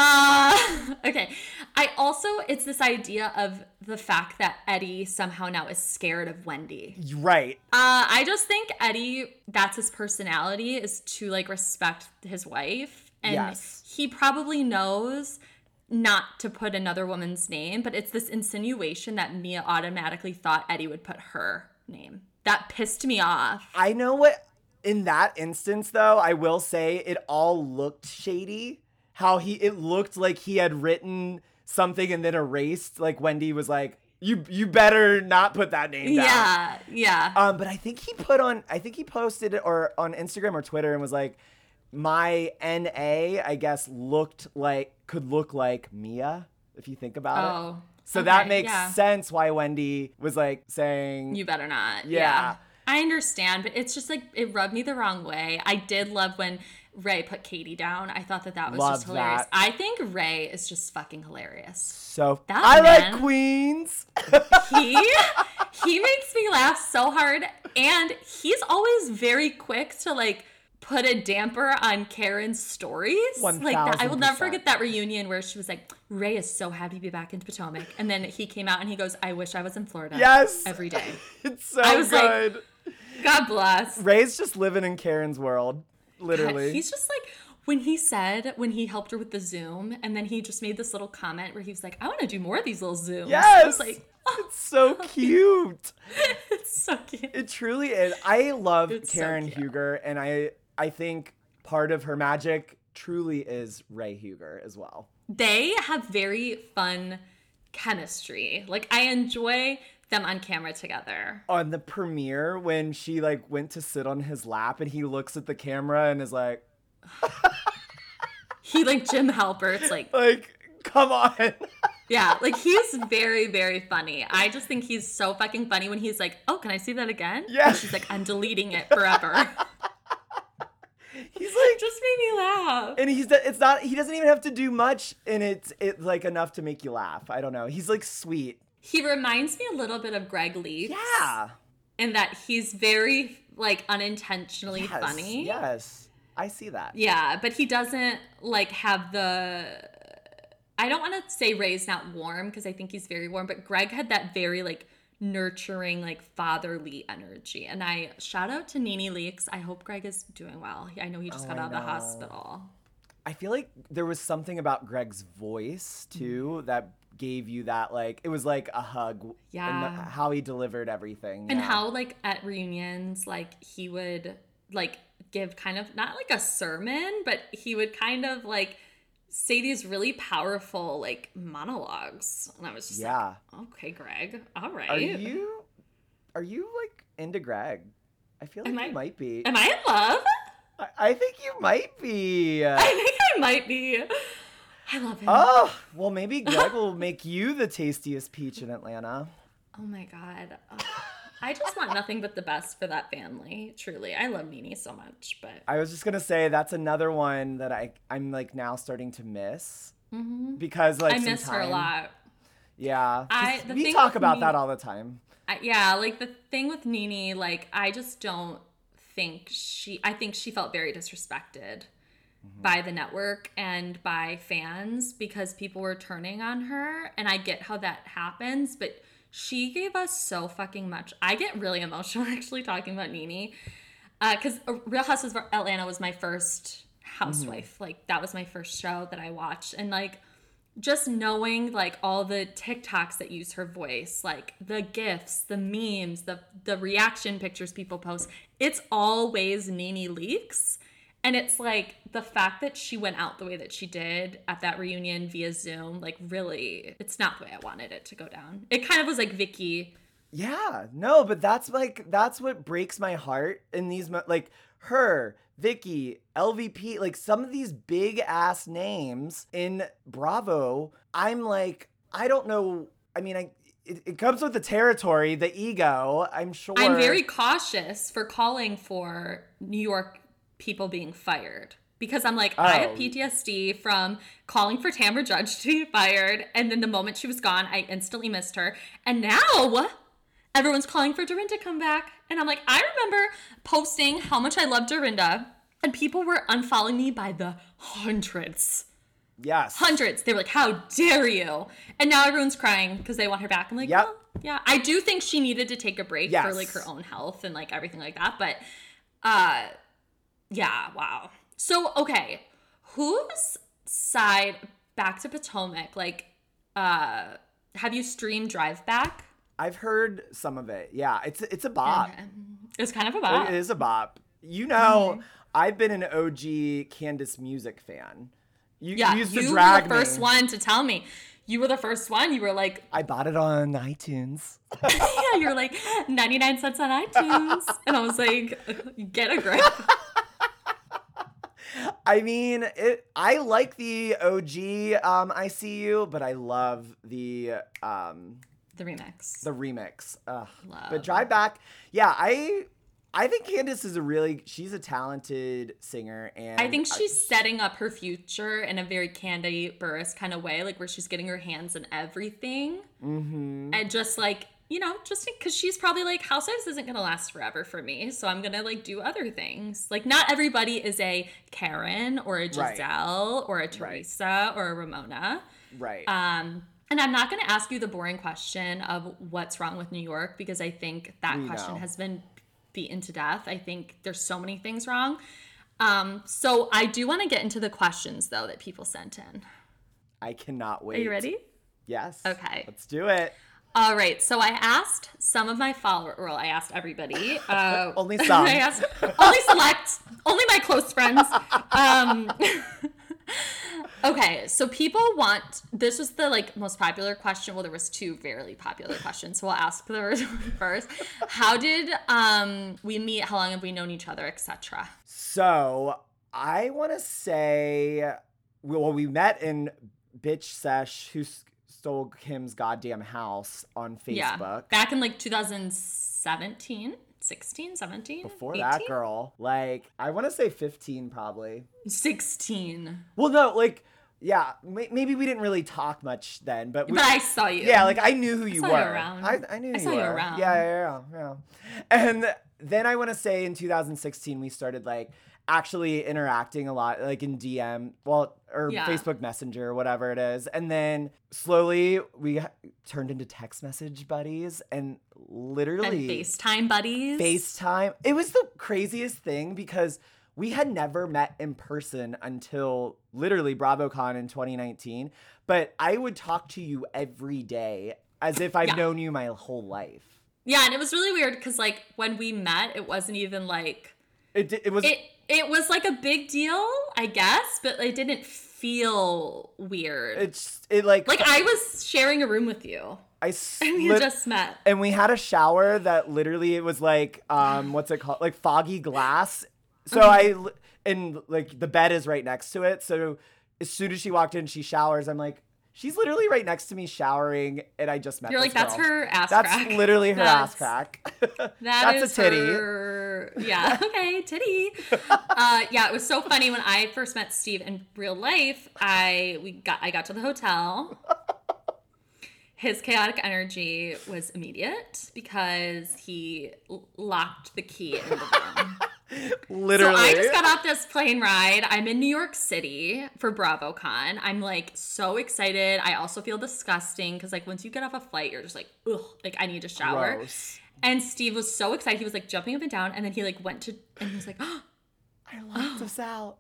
uh, okay. I also, it's this idea of the fact that Eddie somehow now is scared of Wendy. Right. Uh, I just think Eddie, that's his personality, is to like respect his wife. And yes. he probably knows not to put another woman's name, but it's this insinuation that Mia automatically thought Eddie would put her name. That pissed me off. I know what, in that instance, though, I will say it all looked shady. How he, it looked like he had written something and then erased. Like Wendy was like, you you better not put that name down. Yeah, yeah. Um, but I think he put on, I think he posted it or on Instagram or Twitter and was like, my N A, I guess, looked like, could look like Mia, if you think about oh. it. So Okay, that makes yeah. sense why Wendy was like saying, You better not. Yeah. yeah. I understand, but it's just like, it rubbed me the wrong way. I did love when Ray put Katie down. I thought that that was Love just hilarious. that. I think Ray is just fucking hilarious. So That I man- like queens. He he makes me laugh so hard, and he's always very quick to like put a damper on Karen's stories. one Like that. I will never thousand percent. forget that reunion where she was like, Ray is so happy to be back in Potomac. And then he came out and he goes, I wish I was in Florida. Yes. Every day. It's so I was like, good. God bless. Ray's just living in Karen's world, literally. God, he's just like, when he said, when he helped her with the Zoom, and then he just made this little comment where he was like, I want to do more of these little Zooms. Yes. I was like, oh, It's so cute. it's so cute. It truly is. I love It's so Karen cute. Huger, and I I think part of her magic truly is Ray Huger as well. They have very fun chemistry. Like, I enjoy them on camera together. On the premiere, when she like went to sit on his lap, and he looks at the camera and is like, He like Jim Halpert's like, like, come on. yeah, like he's very, very funny. I just think he's so fucking funny when he's like, oh, can I see that again? Yeah. And she's like, I'm deleting it forever. He's like, Just made me laugh. and he's it's not he doesn't even have to do much, and it's it like enough to make you laugh. I don't know. He's like sweet. He reminds me a little bit of Greg Leeds. Yeah. In that he's very like unintentionally Yes, funny. Yes. I see that. Yeah, but he doesn't like have the I don't want to say Ray's not warm because I think he's very warm, but Greg had that very like nurturing, like fatherly energy. And I shout out to Nene Leakes. I hope Greg is doing well. I know he just Oh, got I out of the know. hospital. I feel like there was something about Greg's voice too that gave you that like it was like a hug. in the- Yeah. how he delivered everything. And yeah. how like at reunions, like he would like give kind of not like a sermon, but he would kind of like say these really powerful like monologues. And I was just Yeah. like, okay, Greg, all right. Are you are you like into Greg? I feel like Am you I- might be. Am I in love? I, I think you might be. I think I might be. I love him. Oh, well, maybe Greg will make you the tastiest peach in Atlanta. Oh my God. Ugh. I just want nothing but the best for that family. Truly. I love Nene so much, but I was just going to say that's another one that I, I'm like now starting to miss. Because like I miss some her a time- lot. Yeah. I- 'Cause the we thing talk with about me- that all the time. I, yeah, like the thing with Nene, like I just don't think she, I think she felt very disrespected mm-hmm. by the network and by fans because people were turning on her. And I get how that happens, but she gave us so fucking much. I get really emotional actually talking about NeNe. Because uh, Real Housewives of Atlanta was my first housewife. Mm-hmm. Like, that was my first show that I watched. And, like, just knowing, like, all the TikToks that use her voice, like, the GIFs, the memes, the the reaction pictures people post, it's always NeNe Leakes. And it's, like, the fact that she went out the way that she did at that reunion via Zoom, like, really, it's not the way I wanted it to go down. It kind of was like Vicky. Yeah, no, but that's like, that's what breaks my heart in these, mo- like her, Vicky, L V P, like some of these big ass names in Bravo. I'm like, I don't know. I mean, I, it, it comes with the territory, the ego, I'm sure. I'm very cautious for calling for New York people being fired. Because I'm like, oh. I have P T S D from calling for Tamra Judge to be fired. And then the moment she was gone, I instantly missed her. And now everyone's calling for Dorinda to come back. And I'm like, I remember posting how much I love Dorinda. And people were unfollowing me by the hundreds. Yes. Hundreds. They were like, how dare you? And now everyone's crying because they want her back. I'm like, yep. Well, yeah. I do think she needed to take a break yes. for like her own health and like everything like that. But uh, yeah, wow. So, okay, whose side, back to Potomac, like, uh, have you streamed Drive Back? I've heard some of it. Yeah, it's it's a bop. Okay. It's kind of a bop. It is a bop. You know, mm-hmm. I've been an O G Candace Music fan. You, yeah, you used to you drag were the first me. one to tell me. You were the first one. You were like... I bought it on iTunes. Yeah, you were like, ninety-nine cents on iTunes. And I was like, get a grip. I mean, it. I like the O G um, I See You, but I love the... Um, the remix. The remix. Ugh. Love. But Drive Back, yeah, I I think Candace is a really... She's a talented singer. And I think she's I, setting up her future in a very Candy Burris kind of way, like where she's getting her hands in everything. Mm-hmm. And just like... You know, just because she's probably like, Housewives isn't going to last forever for me, so I'm going to, like, do other things. Like, not everybody is a Karen or a Giselle right. or a Teresa right. or a Ramona. Right. Um, and I'm not going to ask you the boring question of what's wrong with New York, because I think that we question know. has been beaten to death. I think there's so many things wrong. Um, so I do want to get into the questions, though, that people sent in. I cannot wait. Are you ready? Yes. Okay. Let's do it. All right, so I asked some of my followers, well, I asked everybody. Uh, only some. I asked, only select, only my close friends. Um, okay, so people want, this was the like most popular question. Well, there was two very popular questions, so we'll ask the first. How did um, we meet? How long have we known each other, et cetera? So I want to say, well, we met in Bitch Sesh, who's stole Kim's goddamn house on Facebook. Yeah, back in like two thousand seventeen, sixteen, seventeen, Before eighteen? That girl. Like, I want to say fifteen probably. sixteen. Well, no, like, yeah, maybe we didn't really talk much then, but we, But I saw you. Yeah, like I knew who I you saw were. You around. I, I knew I you saw were. you around. Yeah, yeah, yeah, yeah. And then I want to say in two thousand sixteen we started like actually interacting a lot, like in D M, well, or yeah. Facebook Messenger, or whatever it is. And then slowly we turned into text message buddies and literally... And FaceTime buddies. FaceTime. It was the craziest thing because we had never met in person until literally BravoCon in twenty nineteen. But I would talk to you every day as if I've yeah. known you my whole life. Yeah, and it was really weird because like when we met, it wasn't even like... It, it was... It, It was like a big deal, I guess, but it didn't feel weird. It's it like like I was sharing a room with you. I sli- and we just met, and we had a shower that literally it was like um what's it called like foggy glass. So mm-hmm. I and like the bed is right next to it. So as soon as she walked in, she showers. I'm like, she's literally right next to me showering, and I just met. You're this like, that's girl. her ass that's crack. That's literally her that's, ass crack. That that's is a titty. Her, yeah, okay, titty. uh, yeah, it was so funny when I first met Steve in real life. I we got I got to the hotel. His chaotic energy was immediate because he l- locked the key in the room. Literally. So I just got off this plane ride. I'm in New York City for BravoCon. I'm like so excited. I also feel disgusting because like once you get off a flight, you're just like, ugh, like I need to shower. Gross. And Steve was so excited. He was like jumping up and down, and then he like went to, and he was like, oh, I love this out.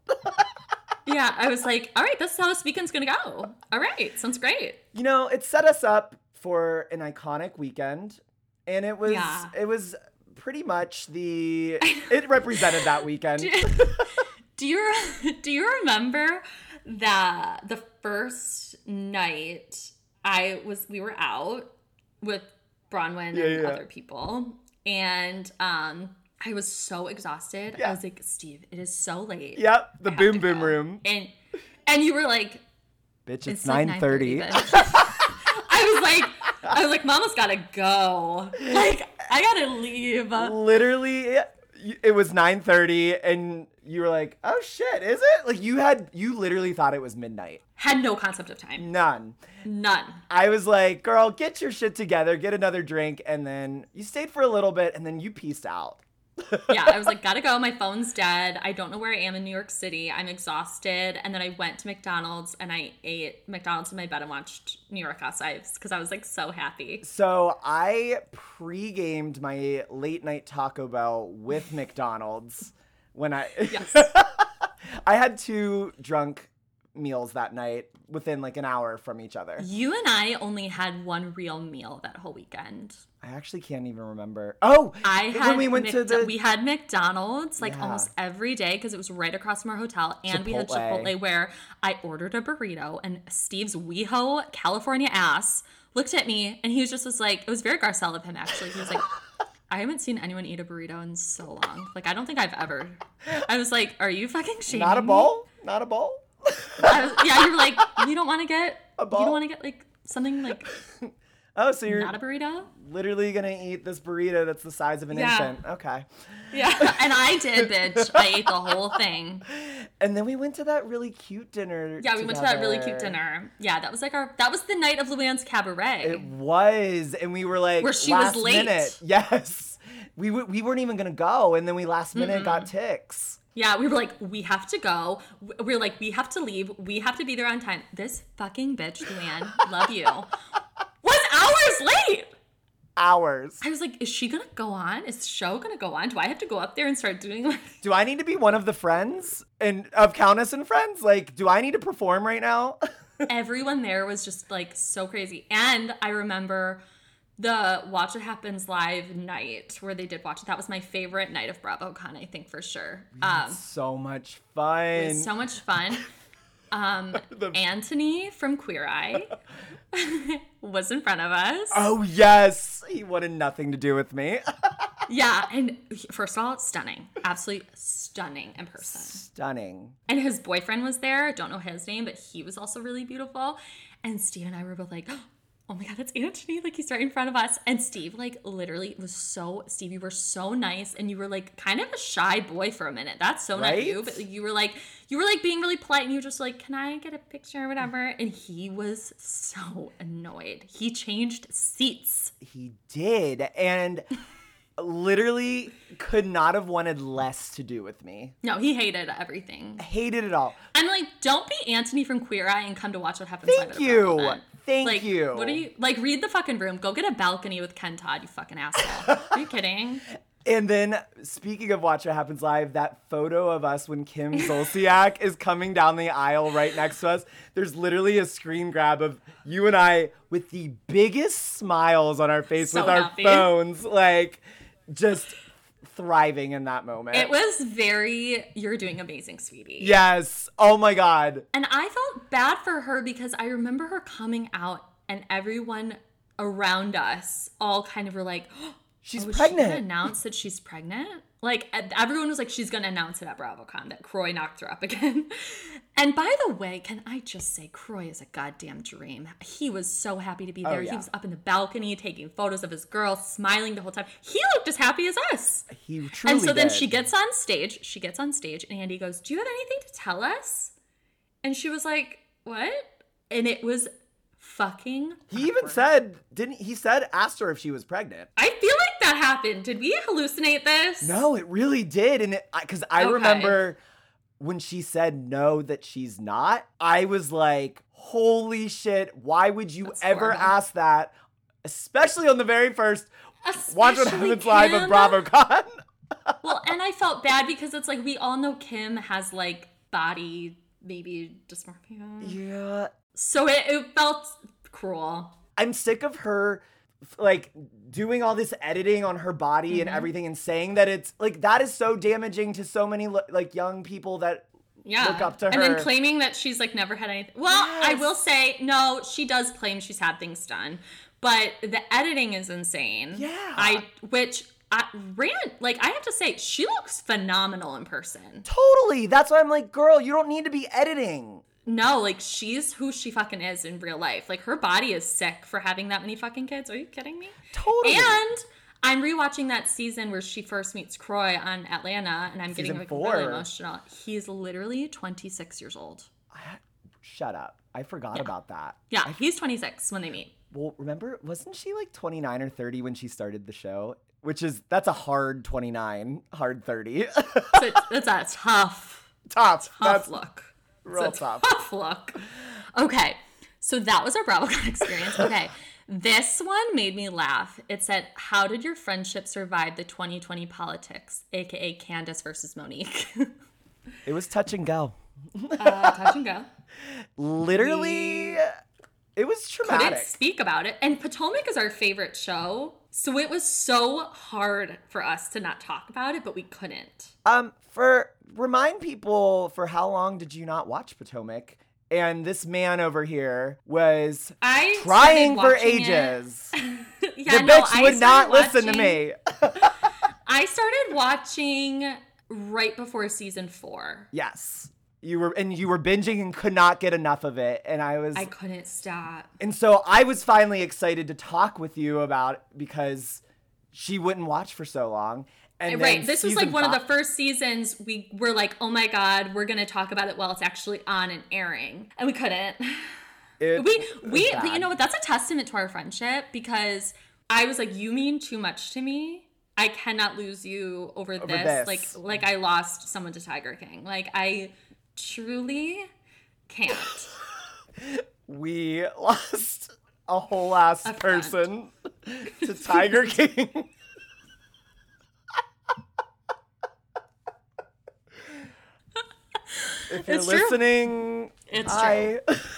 yeah. I was like, all right, this is how this weekend's gonna go. All right, sounds great. You know, it set us up for an iconic weekend, and it was Yeah. it was pretty much the it represented that weekend. Do, do you do you remember that the first night I was we were out with Bronwyn Yeah, and yeah. other people, and um I was so exhausted. Yeah. I was like, Steve, it is so late. Yep, the I have boom to boom go. room. And and you were like, Bitch, it's, like nine thirty. bitch. I was like, I was like, Mama's gotta go. Like, I gotta leave. Literally, it was nine thirty, and you were like, "Oh shit, is it?" Like you had, you literally thought it was midnight. Had no concept of time. None. None. I was like, "Girl, get your shit together, get another drink," and then you stayed for a little bit, and then you peaced out. Yeah, I was like, gotta go. My phone's dead. I don't know where I am in New York City. I'm exhausted. And then I went to McDonald's and I ate McDonald's in my bed and watched New York Housewives because I was like so happy. So I pre-gamed my late night Taco Bell with McDonald's when I Yes. I had two drunk meals that night within like an hour from each other. You and I only had one real meal that whole weekend. I actually can't even remember. Oh, I had when we went to Mc- the we had McDonald's like Yeah. almost every day because it was right across from our hotel, and we had Chipotle. Chipotle where I ordered a burrito, and Steve's WeHo California ass looked at me and he was just was like, it was very Garcelle of him actually. He was like, I haven't seen anyone eat a burrito in so long. Like I don't think I've ever. I was like, are you fucking shaming not a me? bowl, not a bowl. I was, yeah, you were like, you don't want to get A you ball? don't want to get like something like Oh, so you're not a burrito. literally gonna eat this burrito that's the size of an Yeah. infant. Okay. Yeah, and I did, bitch. I ate the whole thing. And then we went to that really cute dinner. Yeah, we went to that really cute together. dinner. Yeah, that was like our that was the night of Luann's cabaret. It was, and we were like Where she was last late. minute. Yes, we w- we weren't even gonna go, and then we last minute Mm-mm. got ticks. Yeah, we were like, we have to go. We were like, we have to leave. We have to be there on time. This fucking bitch, Luann, love you, was hours late. Hours. I was like, is she gonna go on? Is the show gonna go on? Do I have to go up there and start doing like Do I need to be one of the friends and of Countess and Friends? Like, do I need to perform right now? everyone there was just like so crazy. And I remember the Watch What Happens Live night where they did Watch It. That was my favorite night of BravoCon, I think for sure. Um, So much fun. it was so much fun. Um, The- Anthony from Queer Eye was in front of us. Oh yes, he wanted nothing to do with me. Yeah, and he- first of all, stunning, absolutely stunning in person. Stunning. And his boyfriend was there. Don't know his name, but he was also really beautiful. And Steve and I were both like, oh my God, that's Anthony. Like, he's right in front of us. And Steve, like, literally was so, Steve, you were so nice. And you were, like, kind of a shy boy for a minute. That's so not Right? you. But like, you were, like, you were, like, being really polite. And you were just like, can I get a picture or whatever? And he was so annoyed. He changed seats. He did, and literally could not have wanted less to do with me. No, he hated everything. Hated it all. I'm like, don't be Anthony from Queer Eye and come to Watch What Happens Live Thank at a you. Bravo event. Thank like, you. What are you like? Read the fucking room. Go get a balcony with Ken Todd. You fucking asshole. Are you kidding? And then, speaking of Watch What Happens Live, that photo of us when Kim Zolciak is coming down the aisle right next to us, there's literally a screen grab of you and I with the biggest smiles on our face So with our happy. phones, like just thriving in that moment. It was very. You're doing amazing, sweetie. Yes. Oh my God. And I felt bad for her because I remember her coming out and everyone around us all kind of were like, She's oh, is she pregnant. gonna announce that she's pregnant? Like, everyone was like, she's gonna announce it at BravoCon that Croy knocked her up again. And by the way, can I just say, Croy is a goddamn dream. He was so happy to be there. Oh, yeah. He was up in the balcony taking photos of his girl, smiling the whole time. He looked as happy as us. He truly And so then did. she gets on stage. She gets on stage, and Andy goes, do you have anything to tell us? And she was like, what? And it was fucking He even awkward. said, didn't he said, asked her if she was pregnant. I feel like that happen? Did we hallucinate this? No, it really did. And because I, I Okay. remember when she said no, that she's not, I was like, holy shit, why would you That's ever horrible. ask that? Especially on the very first Especially Watch What Happens Live of Kim. BravoCon. Well, and I felt bad because it's like we all know Kim has like body maybe dysmorphia. Yeah. So it, it felt cruel. I'm sick of her like doing all this editing on her body Mm-hmm. and everything and saying that it's like that is so damaging to so many like young people that Yeah. look up to and her. then claiming that she's like never had anything. Well, I Yes. will say, no, she does claim she's had things done. But the editing is insane. Yeah. I which I ran like I have to say, she looks phenomenal in person. Totally. That's why I'm like, girl, you don't need to be editing. No, like she's who she fucking is in real life. Like her body is sick for having that many fucking kids. Are you kidding me? Totally. And I'm rewatching that season where she first meets Croy on Atlanta, and I'm Season getting like four. really emotional. He's literally twenty-six years old. I, shut up. I forgot about that. Yeah, he's twenty-six when they meet. Well, remember, wasn't she like twenty-nine or thirty when she started the show? Which is, that's a hard twenty-nine, hard thirty. So it's, it's a tough, Tough. tough That's look. real It's a tough. tough look. Okay, so that was our BravoCon experience. Okay, this one made me laugh. It said, "How did your friendship survive the twenty twenty politics, aka Candace versus Monique?" It was touch and go. uh, touch and go. Literally, it was Couldn't traumatic. speak about it, and Potomac is our favorite show, so it was so hard for us to not talk about it, but we couldn't. Um, for remind people, for how long did you not watch Potomac? And this man over here was I trying started for watching it- ages. yeah, the no, bitch I would not started listen to watching- me. I started watching right before season four. Yes. You were and you were binging and could not get enough of it. And I was I couldn't stop. and so I was finally excited to talk with you about it because she wouldn't watch for so long. And Right. then This was season like one of the five- first seasons we were like, oh my God, we're going to talk about it while it's actually on and airing. And we couldn't. it We, was we, but bad. you know what? That's a testament to our friendship because I was like, you mean too much to me. I cannot lose you over, Over this. this. Like, like I lost someone to Tiger King. Like I truly can't. we lost a whole ass A friend. person to Tiger King. If you're It's true. listening, It's I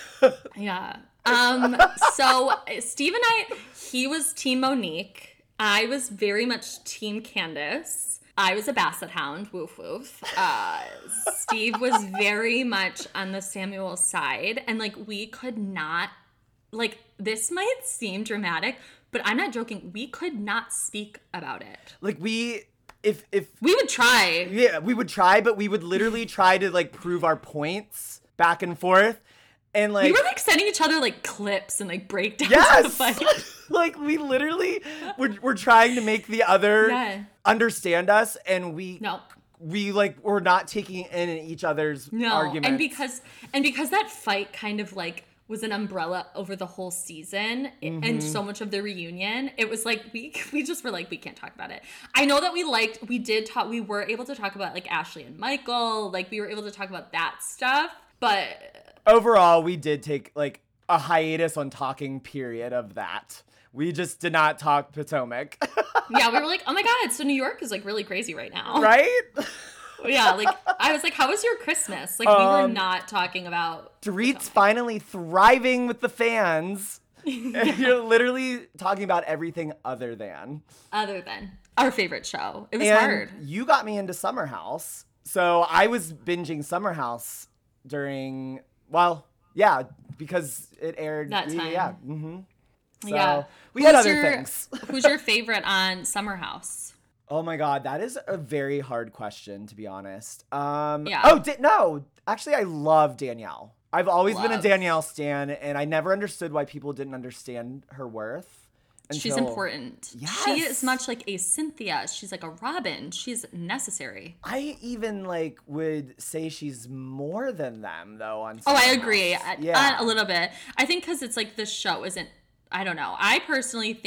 Yeah. Um, so Steve and I, he was Team Monique. I was very much Team Candace. I was a basset hound, woof woof. Uh, Steve was very much on the Samuel side. And like, we could not, like, this might seem dramatic, but I'm not joking. We could not speak about it. like we if if We would try. yeah, we would try, but we would literally try to like prove our points back and forth. And like We were like sending each other like clips and like breakdowns of the yes, fight. like we literally we're, we're trying to make the other Yeah. understand us, and we No. we like we're not taking in each other's No, arguments. and because and because that fight kind of like was an umbrella over the whole season Mm-hmm. and so much of the reunion, it was like we we just were like we can't talk about it. I know that we liked we did talk we were able to talk about like Ashley and Michael, like we were able to talk about that stuff, but overall, we did take like a hiatus on talking. Period of that. We just did not talk Potomac, yeah, we were like, oh my God, so New York is like really crazy right now. right? Yeah, like I was like, how was your Christmas? Like we were Um, not talking about Dorit's finally thriving with the fans. And you're literally talking about everything other than. other than our favorite show. It was And hard. you got me into Summer House. So I was binging Summer House during, well, yeah, because it aired. That yeah, time. Yeah. Mm-hmm. So Yeah. we had Who's other your- things. Who's your favorite on Summer House? Oh my God, that is a very hard question, to be honest. Um, Yeah. Oh, di- no. Actually, I love Danielle. I've always been a Love. Danielle stan, and I never understood why people didn't understand her worth. She's until- important. She Yes. is much like a Cynthia. She's like a Robin. She's necessary. I even like would say she's more than them, though. On Oh, I Summer agree. House. I- Yeah. uh, a little bit. I think because it's like the show isn't. I don't know. I personally think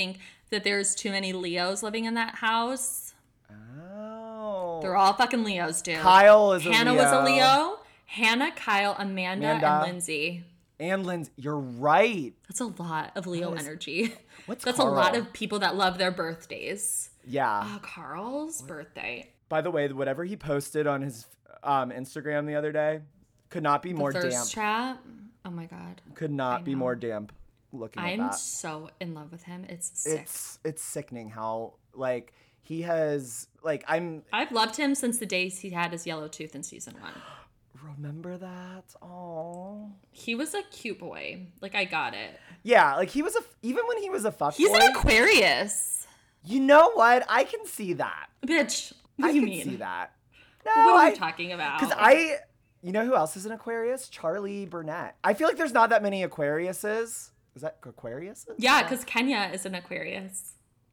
that there's too many Leos living in that house. Oh. They're all fucking Leos, dude. Kyle is Hannah a Leo. was a Leo. Hannah, Kyle, Amanda, Amanda. and Lindsay. And Lindsay. You're right. That's a lot of Leo is, energy. What's That's Carl? a lot of people that love their birthdays. Yeah. Oh, Carl's birthday. By the way, whatever he posted on his um, Instagram the other day could not be The more thirst damp. trap. Oh my God. Could not be know. more damp looking I'm at that. so in love with him. It's sick. It's it's sickening how like he has like I'm I've loved him since the days he had his yellow tooth in season one. remember that. Oh. He was a cute boy. Like, I got it. Yeah, like he was a even when he was a fuckboy. He's an Aquarius. You know what? I can see that. Bitch, what I do you can mean? see that. No, What are I, you talking about? Because I, you know who else is an Aquarius? Charlie Burnett. I feel like there's not that many Aquariuses. Is that Aquariuses? Yeah, because Kenya is an Aquarius.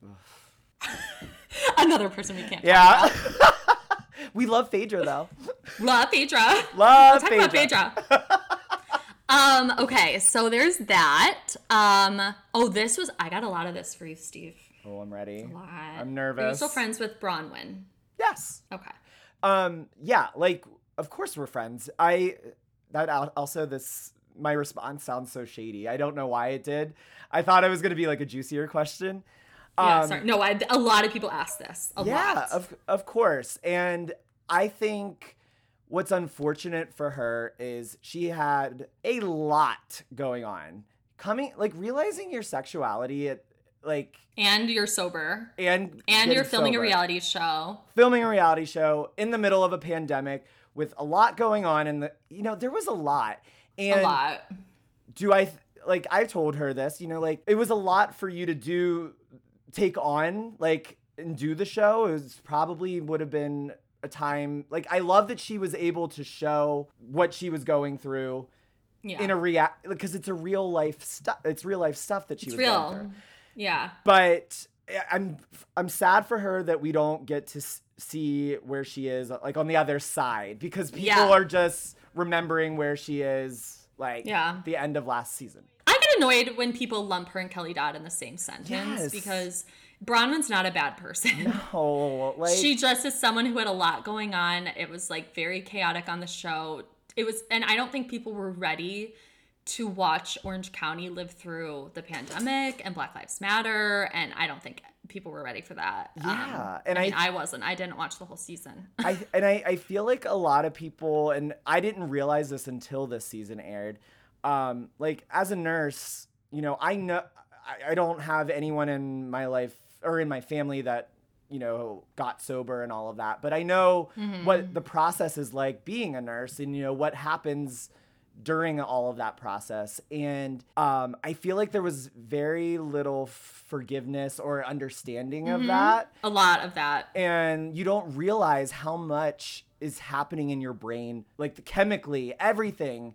Another person we can't Yeah. talk about. We love Phaedra though. Love Phaedra. Love Talk Phaedra. about Phaedra. um, okay, so there's that. Um, oh, this was, I got a lot of this for you, Steve. Oh, I'm ready. A lot. I'm Are you nervous. still friends with Bronwyn? Yes. Okay. Um. Yeah. Like, of course we're friends. I. That al- also this. My response sounds so shady. I don't know why it did. I thought it was gonna be like a juicier question. Yeah, Um, sorry. No, I, a lot of people ask this. A yeah, lot. of of course. And I think what's unfortunate for her is she had a lot going on. Coming like realizing your sexuality at like And you're sober. and And you're getting filming sober. a reality show. Filming a reality show in the middle of a pandemic with a lot going on, and the you know there was a lot. And A lot. do I like I told her this, you know, like it was a lot for you to do take on like and do the show. It was probably would have been a time like I love that she was able to show what she was going through Yeah. in a rea because it's a real life stuff. It's real life stuff that she It's was going real. through. Yeah. But I'm I'm sad for her that we don't get to s- see where she is like on the other side because people Yeah. are just remembering where she is like Yeah. the end of last season. I get annoyed when people lump her and Kelly Dodd in the same sentence Yes. because Bronwyn's not a bad person. Oh, like She just is someone who had a lot going on. It was like very chaotic on the show. It was, and I don't think people were ready to watch Orange County live through the pandemic and Black Lives Matter. And I don't think people were ready for that. Yeah, Um, and I mean, I- I wasn't. I didn't watch the whole season. I and I, I feel like a lot of people, and I didn't realize this until this season aired. Um, like as a nurse, you know, I know I, I don't have anyone in my life or in my family that you know got sober and all of that, but I know what the process is like being a nurse, and you know what happens during all of that process. And um, I feel like there was very little forgiveness or understanding of that. A lot of that. And you don't realize how much is happening in your brain, like chemically, everything,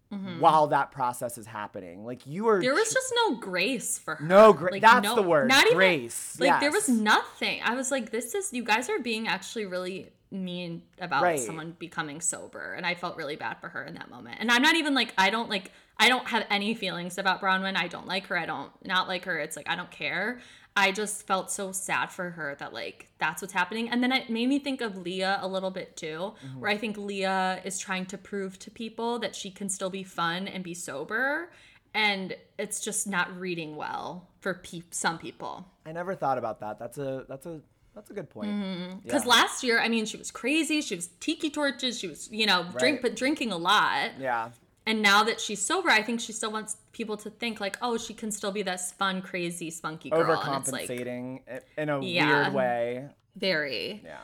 while that process is happening. Like you are There was just no grace for her. no grace. Like, That's no- the word. Not even, grace. Like there was Yes. nothing. I was like, this is, you guys are being actually really mean about Right. someone becoming sober. And I felt really bad for her in that moment. And I'm not even like, I don't like, I don't have any feelings about Bronwyn. I don't like her. I don't not like her. It's like, I don't care. I just felt so sad for her that like, that's what's happening. And then it made me think of Leah a little bit too, Mm-hmm. where I think Leah is trying to prove to people that she can still be fun and be sober. And it's just not reading well for pe- some people. I never thought about that. That's a that's a that's a good point. Because Yeah. last year, I mean, she was crazy. She was tiki torches. She was, you know, drink Right. but drinking a lot. Yeah. And now that she's sober, I think she still wants people to think like, oh, she can still be this fun, crazy, spunky girl. And it's like Overcompensating in a Yeah. weird way. very. Yeah.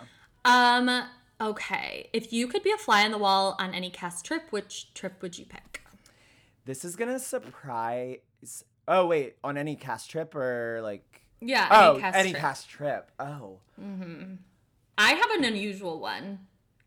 Um. Okay. If you could be a fly on the wall on any cast trip, which trip would you pick? This is gonna surprise. Oh wait, on any cast trip or like? Yeah. Oh, Any cast any trip. cast trip. Oh. I have an unusual one.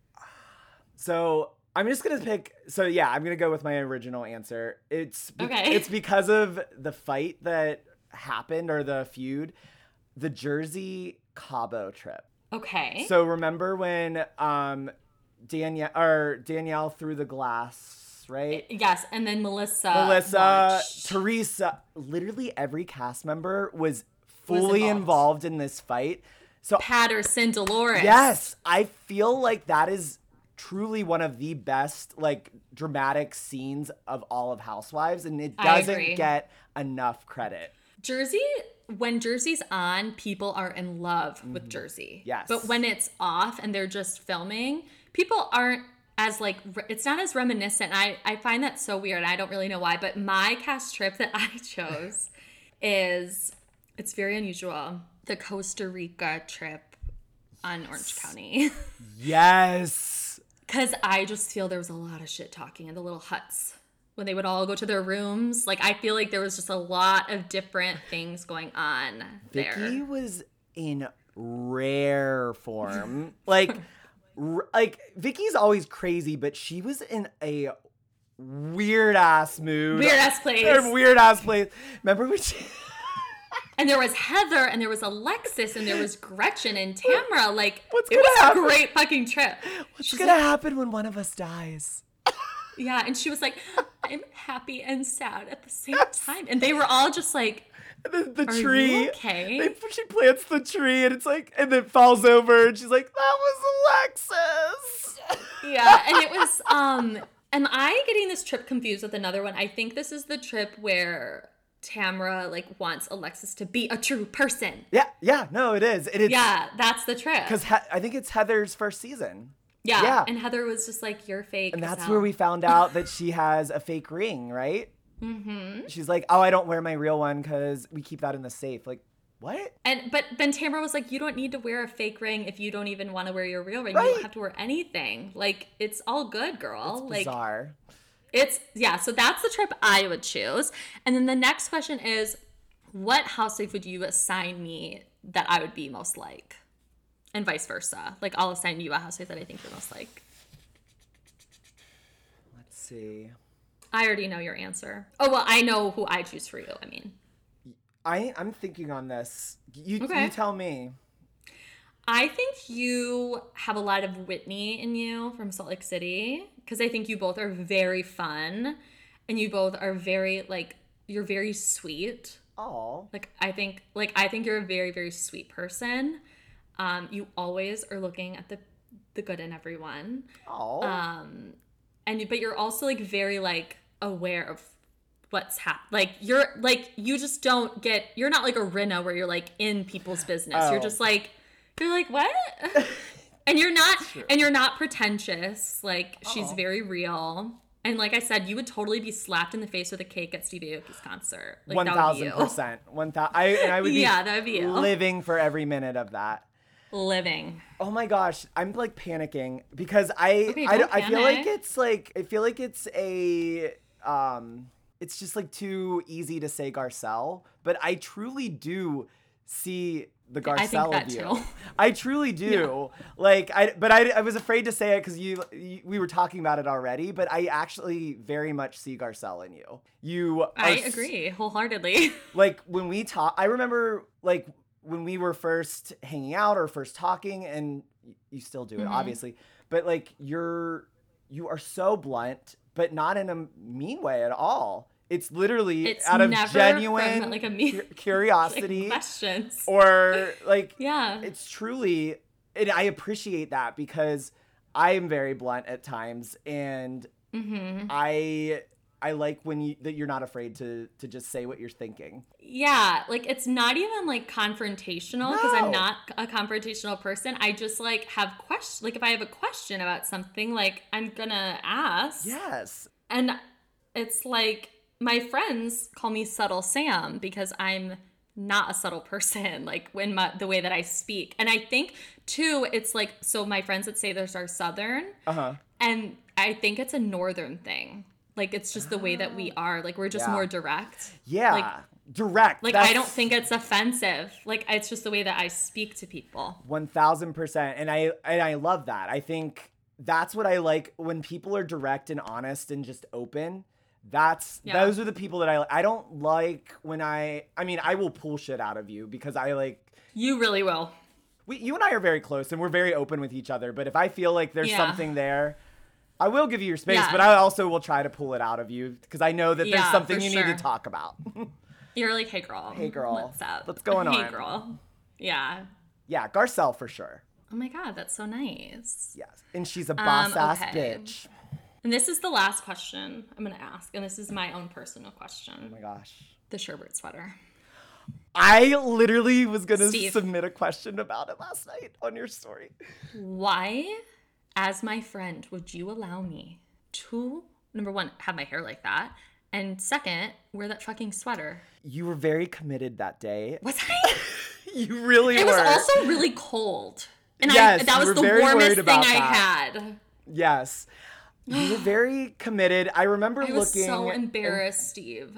So I'm just gonna pick. So yeah, I'm gonna go with my original answer. It's be- Okay. It's because of the fight that happened or the feud, the Jersey Cabo trip. Okay. So remember when um Danielle or Danielle threw the glass, right? yes, and then Melissa. Melissa, launched. Teresa, literally every cast member was fully involved. involved in this fight. So Patterson, Dolores. Yes, I feel like that is truly one of the best like dramatic scenes of all of Housewives, and it I doesn't agree. get enough credit. Jersey, when Jersey's on, people are in love mm-hmm. with Jersey. Yes. But when it's off and they're just filming, people aren't as like, it's not as reminiscent. I, I find that so weird. I don't really know why, but my cast trip that I chose is, it's very unusual. The Costa Rica trip on Orange County. Yes. Because I just feel there was a lot of shit talking in the little huts when they would all go to their rooms. Like, I feel like there was just a lot of different things going on there. Vicky was in rare form. like, r- like Vicky's always crazy, but she was in a weird-ass mood. Weird-ass place. Weird-ass place. Remember when she... And there was Heather, and there was Alexis, and there was Gretchen and Tamra. Like, What's it gonna was happen? a great fucking trip. What's She's gonna like, happen when one of us dies? Yeah, and she was like, I'm happy and sad at the same time. And they were all just like, the, the are tree. you okay? They, she plants the tree, and it's like, and then falls over, and she's like, that was Alexis. Yeah, and it was, um, am I getting this trip confused with another one? I think this is the trip where Tamra, like, wants Alexis to be a true person. Yeah, yeah, no, it is. It is. Yeah, that's the trip. Because he- I think it's Heather's first season. Yeah, yeah, and Heather was just like, you're fake. And that's hell. where we found out that she has a fake ring, right? Mm-hmm. She's like, oh, I don't wear my real one because we keep that in the safe. Like, what? And but then Tamra was like, you don't need to wear a fake ring if you don't even want to wear your real ring. Right. You don't have to wear anything. Like, it's all good, girl. It's like, bizarre. It's, yeah, so that's the trip I would choose. And then the next question is, what housewife would you assign me that I would be most like? And vice versa. Like, I'll assign you a housewife that I think you're most like. Let's see. I already know your answer. Oh, well, I know who I choose for you, I mean. I, I'm thinking on this. You, Okay. you tell me. I think you have a lot of Whitney in you from Salt Lake City, because I think you both are very fun, and you both are very, like, you're very sweet. Oh. Like, I think, like, I think you're a very, very sweet person. Um, you always are looking at the the good in everyone. Oh. Um, and but you're also, like, very, like, aware of what's happening. Like, you're, like, you just don't get, you're not like a Rinna where you're, like, in people's business. Oh. You're just, like, you're like, what? And you're not, and you're not pretentious. Like, she's Oh. very real. And like I said, you would totally be slapped in the face with a cake at Stevie Aoki's concert. Like, One that would be thousand you. percent. One thousand. I and I would be Yeah, that would be you. living for every minute of that. Living. Oh my gosh, I'm like panicking because I Okay, I, don't I feel like panic. it's like I feel like it's a um it's just like too easy to say Garcelle, but I truly do see the Garcelle I think that of you. too. I truly do. Like I but I, I was afraid to say it because you, you we were talking about it already, but I actually very much see Garcelle in you. You are I s- agree wholeheartedly. like when we talk, I remember like when we were first hanging out or first talking, and y- you still do it, Mhm. obviously, but like you're, you are so blunt, but not in a mean way at all. It's literally It's out of never genuine from, like, a mean- cu- curiosity Like, questions. or like, Yeah. it's truly, and I appreciate that because I am very blunt at times, and Mm-hmm. I, I like when you, that you're not afraid to, to just say what you're thinking. Yeah, like it's not even like confrontational because No. I'm not a confrontational person. I just like have questions. Like if I have a question about something, like I'm gonna ask. Yes. And it's like my friends call me subtle Sam because I'm not a subtle person, like when my, the way that I speak. And I think too, it's like, so my friends that say there's our Southern, Uh-huh. and I think it's a Northern thing. Like it's just the way that we are. Like we're just Yeah. more direct. Yeah. Like, direct. like That's I don't think it's offensive. Like it's just the way that I speak to people. one thousand percent. And I, and I love that. I think that's what I like when people are direct and honest and just open. That's, Yeah. those are the people that I, I don't like when I, I mean, I will pull shit out of you because I like, You really will. we, you and I are very close and we're very open with each other. But if I feel like there's Yeah. something there, I will give you your space, Yeah. but I also will try to pull it out of you because I know that there's Yeah, something for you sure. need to talk about. You're like, hey, girl. Hey, girl. What's up? What's going on? Hey, girl. Yeah. Yeah, Garcelle for sure. Oh my God, that's so nice. Yes. And she's a boss-ass Um, okay. bitch. And this is the last question I'm going to ask. And this is my own personal question. Oh my gosh. The sherbet sweater. I literally was going to Steve. submit a question about it last night on your story. Why, as my friend, would you allow me to, number one, have my hair like that? And second, wear that fucking sweater? You were very committed that day. Was I? You really It were. was also really cold. And Yes, I, that you was were the very warmest worried thing about I that. had. Yes. You were very committed. I remember I was looking. so embarrassed, Steve.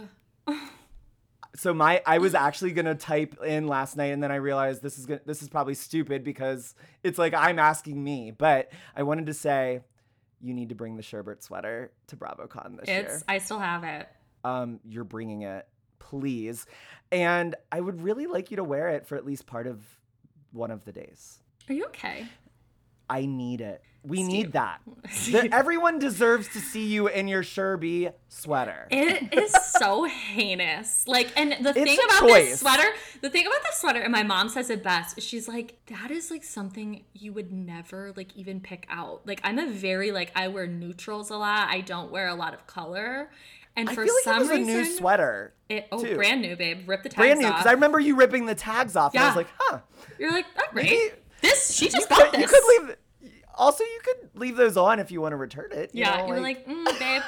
So my I was actually gonna type in last night, and then I realized this is gonna, this is probably stupid because it's like I'm asking me, but I wanted to say you need to bring the sherbet sweater to BravoCon this It's year. I still have it. Um, you're bringing it, please, and I would really like you to wear it for at least part of one of the days. Are you okay? I need it. We Steve. need that. The- everyone deserves to see you in your Sherby sweater. It is so heinous. Like, and the It's thing a about choice. this sweater, the thing about this sweater, and my mom says it best, she's like, that is like something you would never like even pick out. Like, I'm a very like, I wear neutrals a lot. I don't wear a lot of color. And I for feel like some it was reason, a new sweater. It, oh, too. brand new, babe. Rip the tags Brand new, off. because I remember you ripping the tags off, and I was Yeah. like, huh. You're like, all right. Maybe- This, she You just could, got you this. could leave. Also, you could leave those on if you want to return it. You Yeah, know, you were like, mm, babe.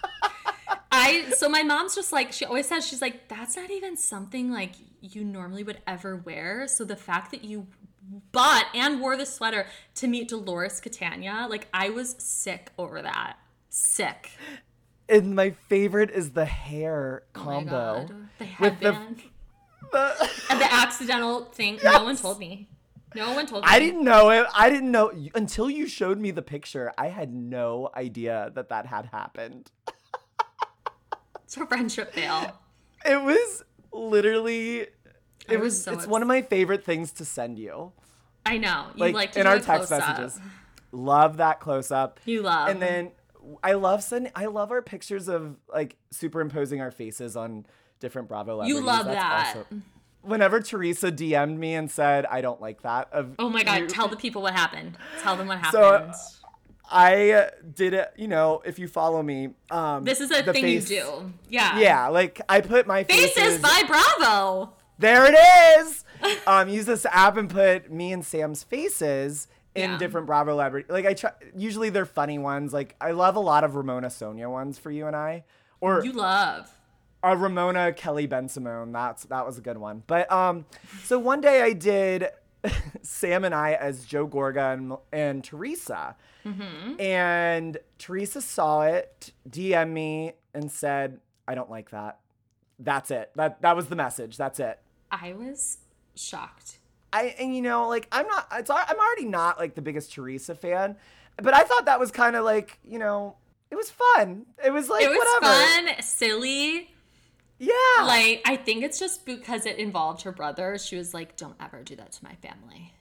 I so my mom's just like, she always says, she's like, that's not even something like you normally would ever wear. So the fact that you bought and wore the sweater to meet Dolores Catania, like I was sick over that. Sick. And my favorite is the hair Oh my combo. God. The with the- headband. The- And the accidental thing. Yes. No one told me. No one told me. I didn't know it. I didn't know until you showed me the picture. I had no idea that that had happened. It's a friendship fail. It was literally. It I was. was so it's one of my favorite things to send you. I know. You Like, like to in do our a text close-up. messages. Love that close up. You love. And then I love sending. I love our pictures of like superimposing our faces on different Bravo celebrities. You love That's that. also- whenever Teresa D M'd me and said, I don't like that. Of Oh my God, you- tell the people what happened. Tell them what So, happened. I did it, you know, if you follow me. Um, This is a the thing face- you do. Yeah. Yeah, like I put my Faces faces. by Bravo. There it is. um, use this app and put me and Sam's faces in Yeah. different Bravo celebrities. Like I try, usually they're funny ones. Like I love a lot of Ramona Sonia ones for you and I, or You love. Uh, Ramona Kelly Ben Simone. That's that was a good one. But um, so one day I did Sam and I as Joe Gorga and, and Teresa, Mm-hmm. and Teresa saw it, D M'd me, and said, "I don't like that." That's it. That that was the message. That's it. I was shocked. I and you know like I'm not. It's al- I'm already not like the biggest Teresa fan, but I thought that was kind of like you know it was fun. It was like It was whatever. fun, silly. Yeah. Like, I think it's just because it involved her brother. She was like, don't ever do that to my family.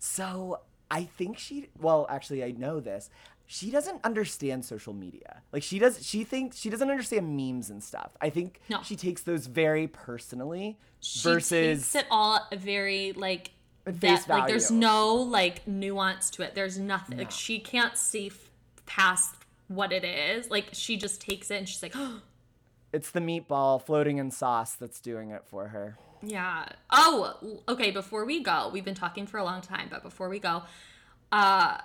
So I think she, well, actually, I know this. She doesn't understand social media. Like she does, she thinks she doesn't understand memes and stuff. I think No. she takes those very personally She versus takes it all very, like, at that, face like, there's value. no, like, nuance to it. There's nothing. Like, she can't see f- past what it is. Like, she just takes it and she's like, oh, It's the meatball floating in sauce that's doing it for her. yeah. Oh, okay. Before we go, we've been talking for a long time, but before we go, uh,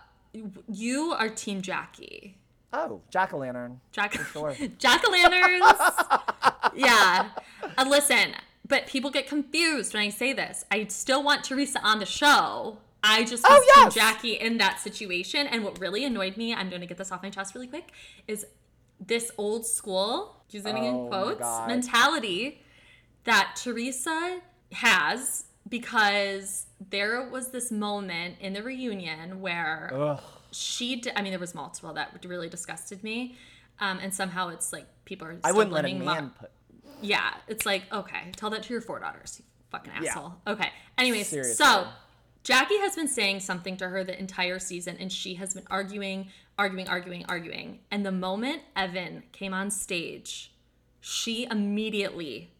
you are Team Jackie. Oh, jack-o'-lantern. Jack, sure. jack-o'-lanterns. Yeah. Uh, listen, but people get confused when I say this. I still want Teresa on the show. I just was Oh, Team yes. Jackie in that situation. And what really annoyed me, I'm going to get this off my chest really quick, is this old school, using Oh, in my quotes, God. mentality that Teresa has, because there was this moment in the reunion where Ugh. she did, I mean, there was multiple that really disgusted me. Um, and somehow it's like people are still I wouldn't let a blaming man Mar- put. Yeah, it's like, okay, tell that to your four daughters, you fucking Yeah. asshole. Okay. Anyways, Seriously. so Jackie has been saying something to her the entire season, and she has been arguing, arguing, arguing, arguing. And the moment Evan came on stage, she immediately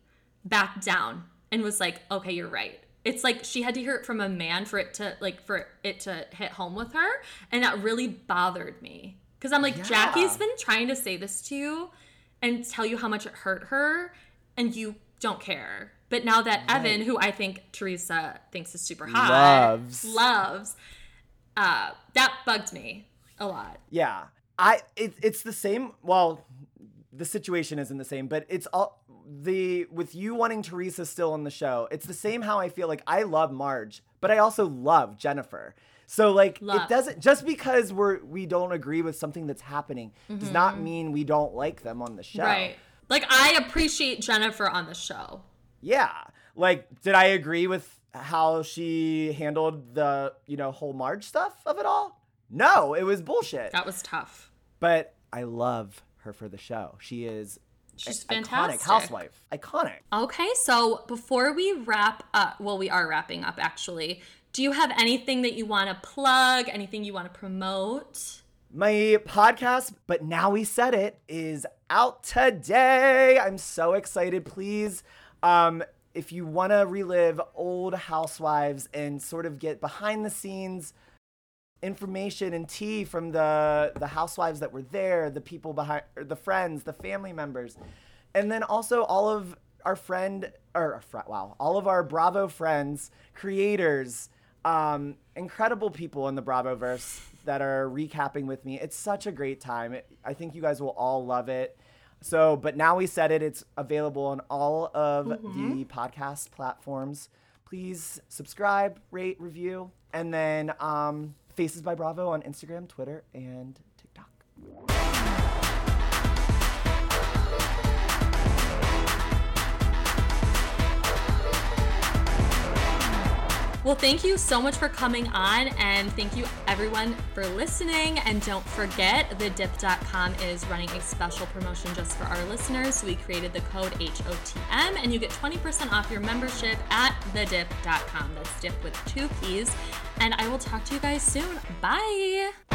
backed down and was like, okay, you're right. It's like she had to hear it from a man for it to like for it to hit home with her, and that really bothered me because I'm like, yeah. Jackie's been trying to say this to you and tell you how much it hurt her, and you don't care. But now that right. Evan, who I think Teresa thinks is super hot, loves, loves, uh, that bugged me a lot. Yeah, I it, it's the same. Well, the situation isn't the same, but it's all. The with you wanting Teresa still on the show, it's the same how I feel like I love Marge, but I also love Jennifer. So like love. It doesn't just because we're we don't agree with something that's happening mm-hmm. does not mean we don't like them on the show. Right. Like I appreciate Jennifer on the show. Yeah. Like did I agree with how she handled the, you know, whole Marge stuff of it all? No, it was bullshit. That was tough. But I love her for the show. She is She's fantastic. Iconic housewife. Iconic. Okay, so before we wrap up, well, we are wrapping up actually. Do you have anything that you want to plug? Anything you want to promote? My podcast, But Now We Said It, is out today. I'm so excited. Please, um, if you want to relive old housewives and sort of get behind the scenes information and tea from the the housewives that were there, the people behind, or the friends, the family members, and then also all of our friend or wow, all of our Bravo friends, creators, um, incredible people in the Bravoverse that are recapping with me. It's such a great time. It, I think you guys will all love it. So, But Now We Said It. It's available on all of mm-hmm. the podcast platforms. Please subscribe, rate, review, and then um. Faces by Bravo on Instagram, Twitter, and TikTok. Well, thank you so much for coming on, and thank you everyone for listening. And don't forget, the dip dot com is running a special promotion just for our listeners. So we created the code H O T M, and you get twenty percent off your membership at the dip dot com. That's dip with two P's. And I will talk to you guys soon. Bye.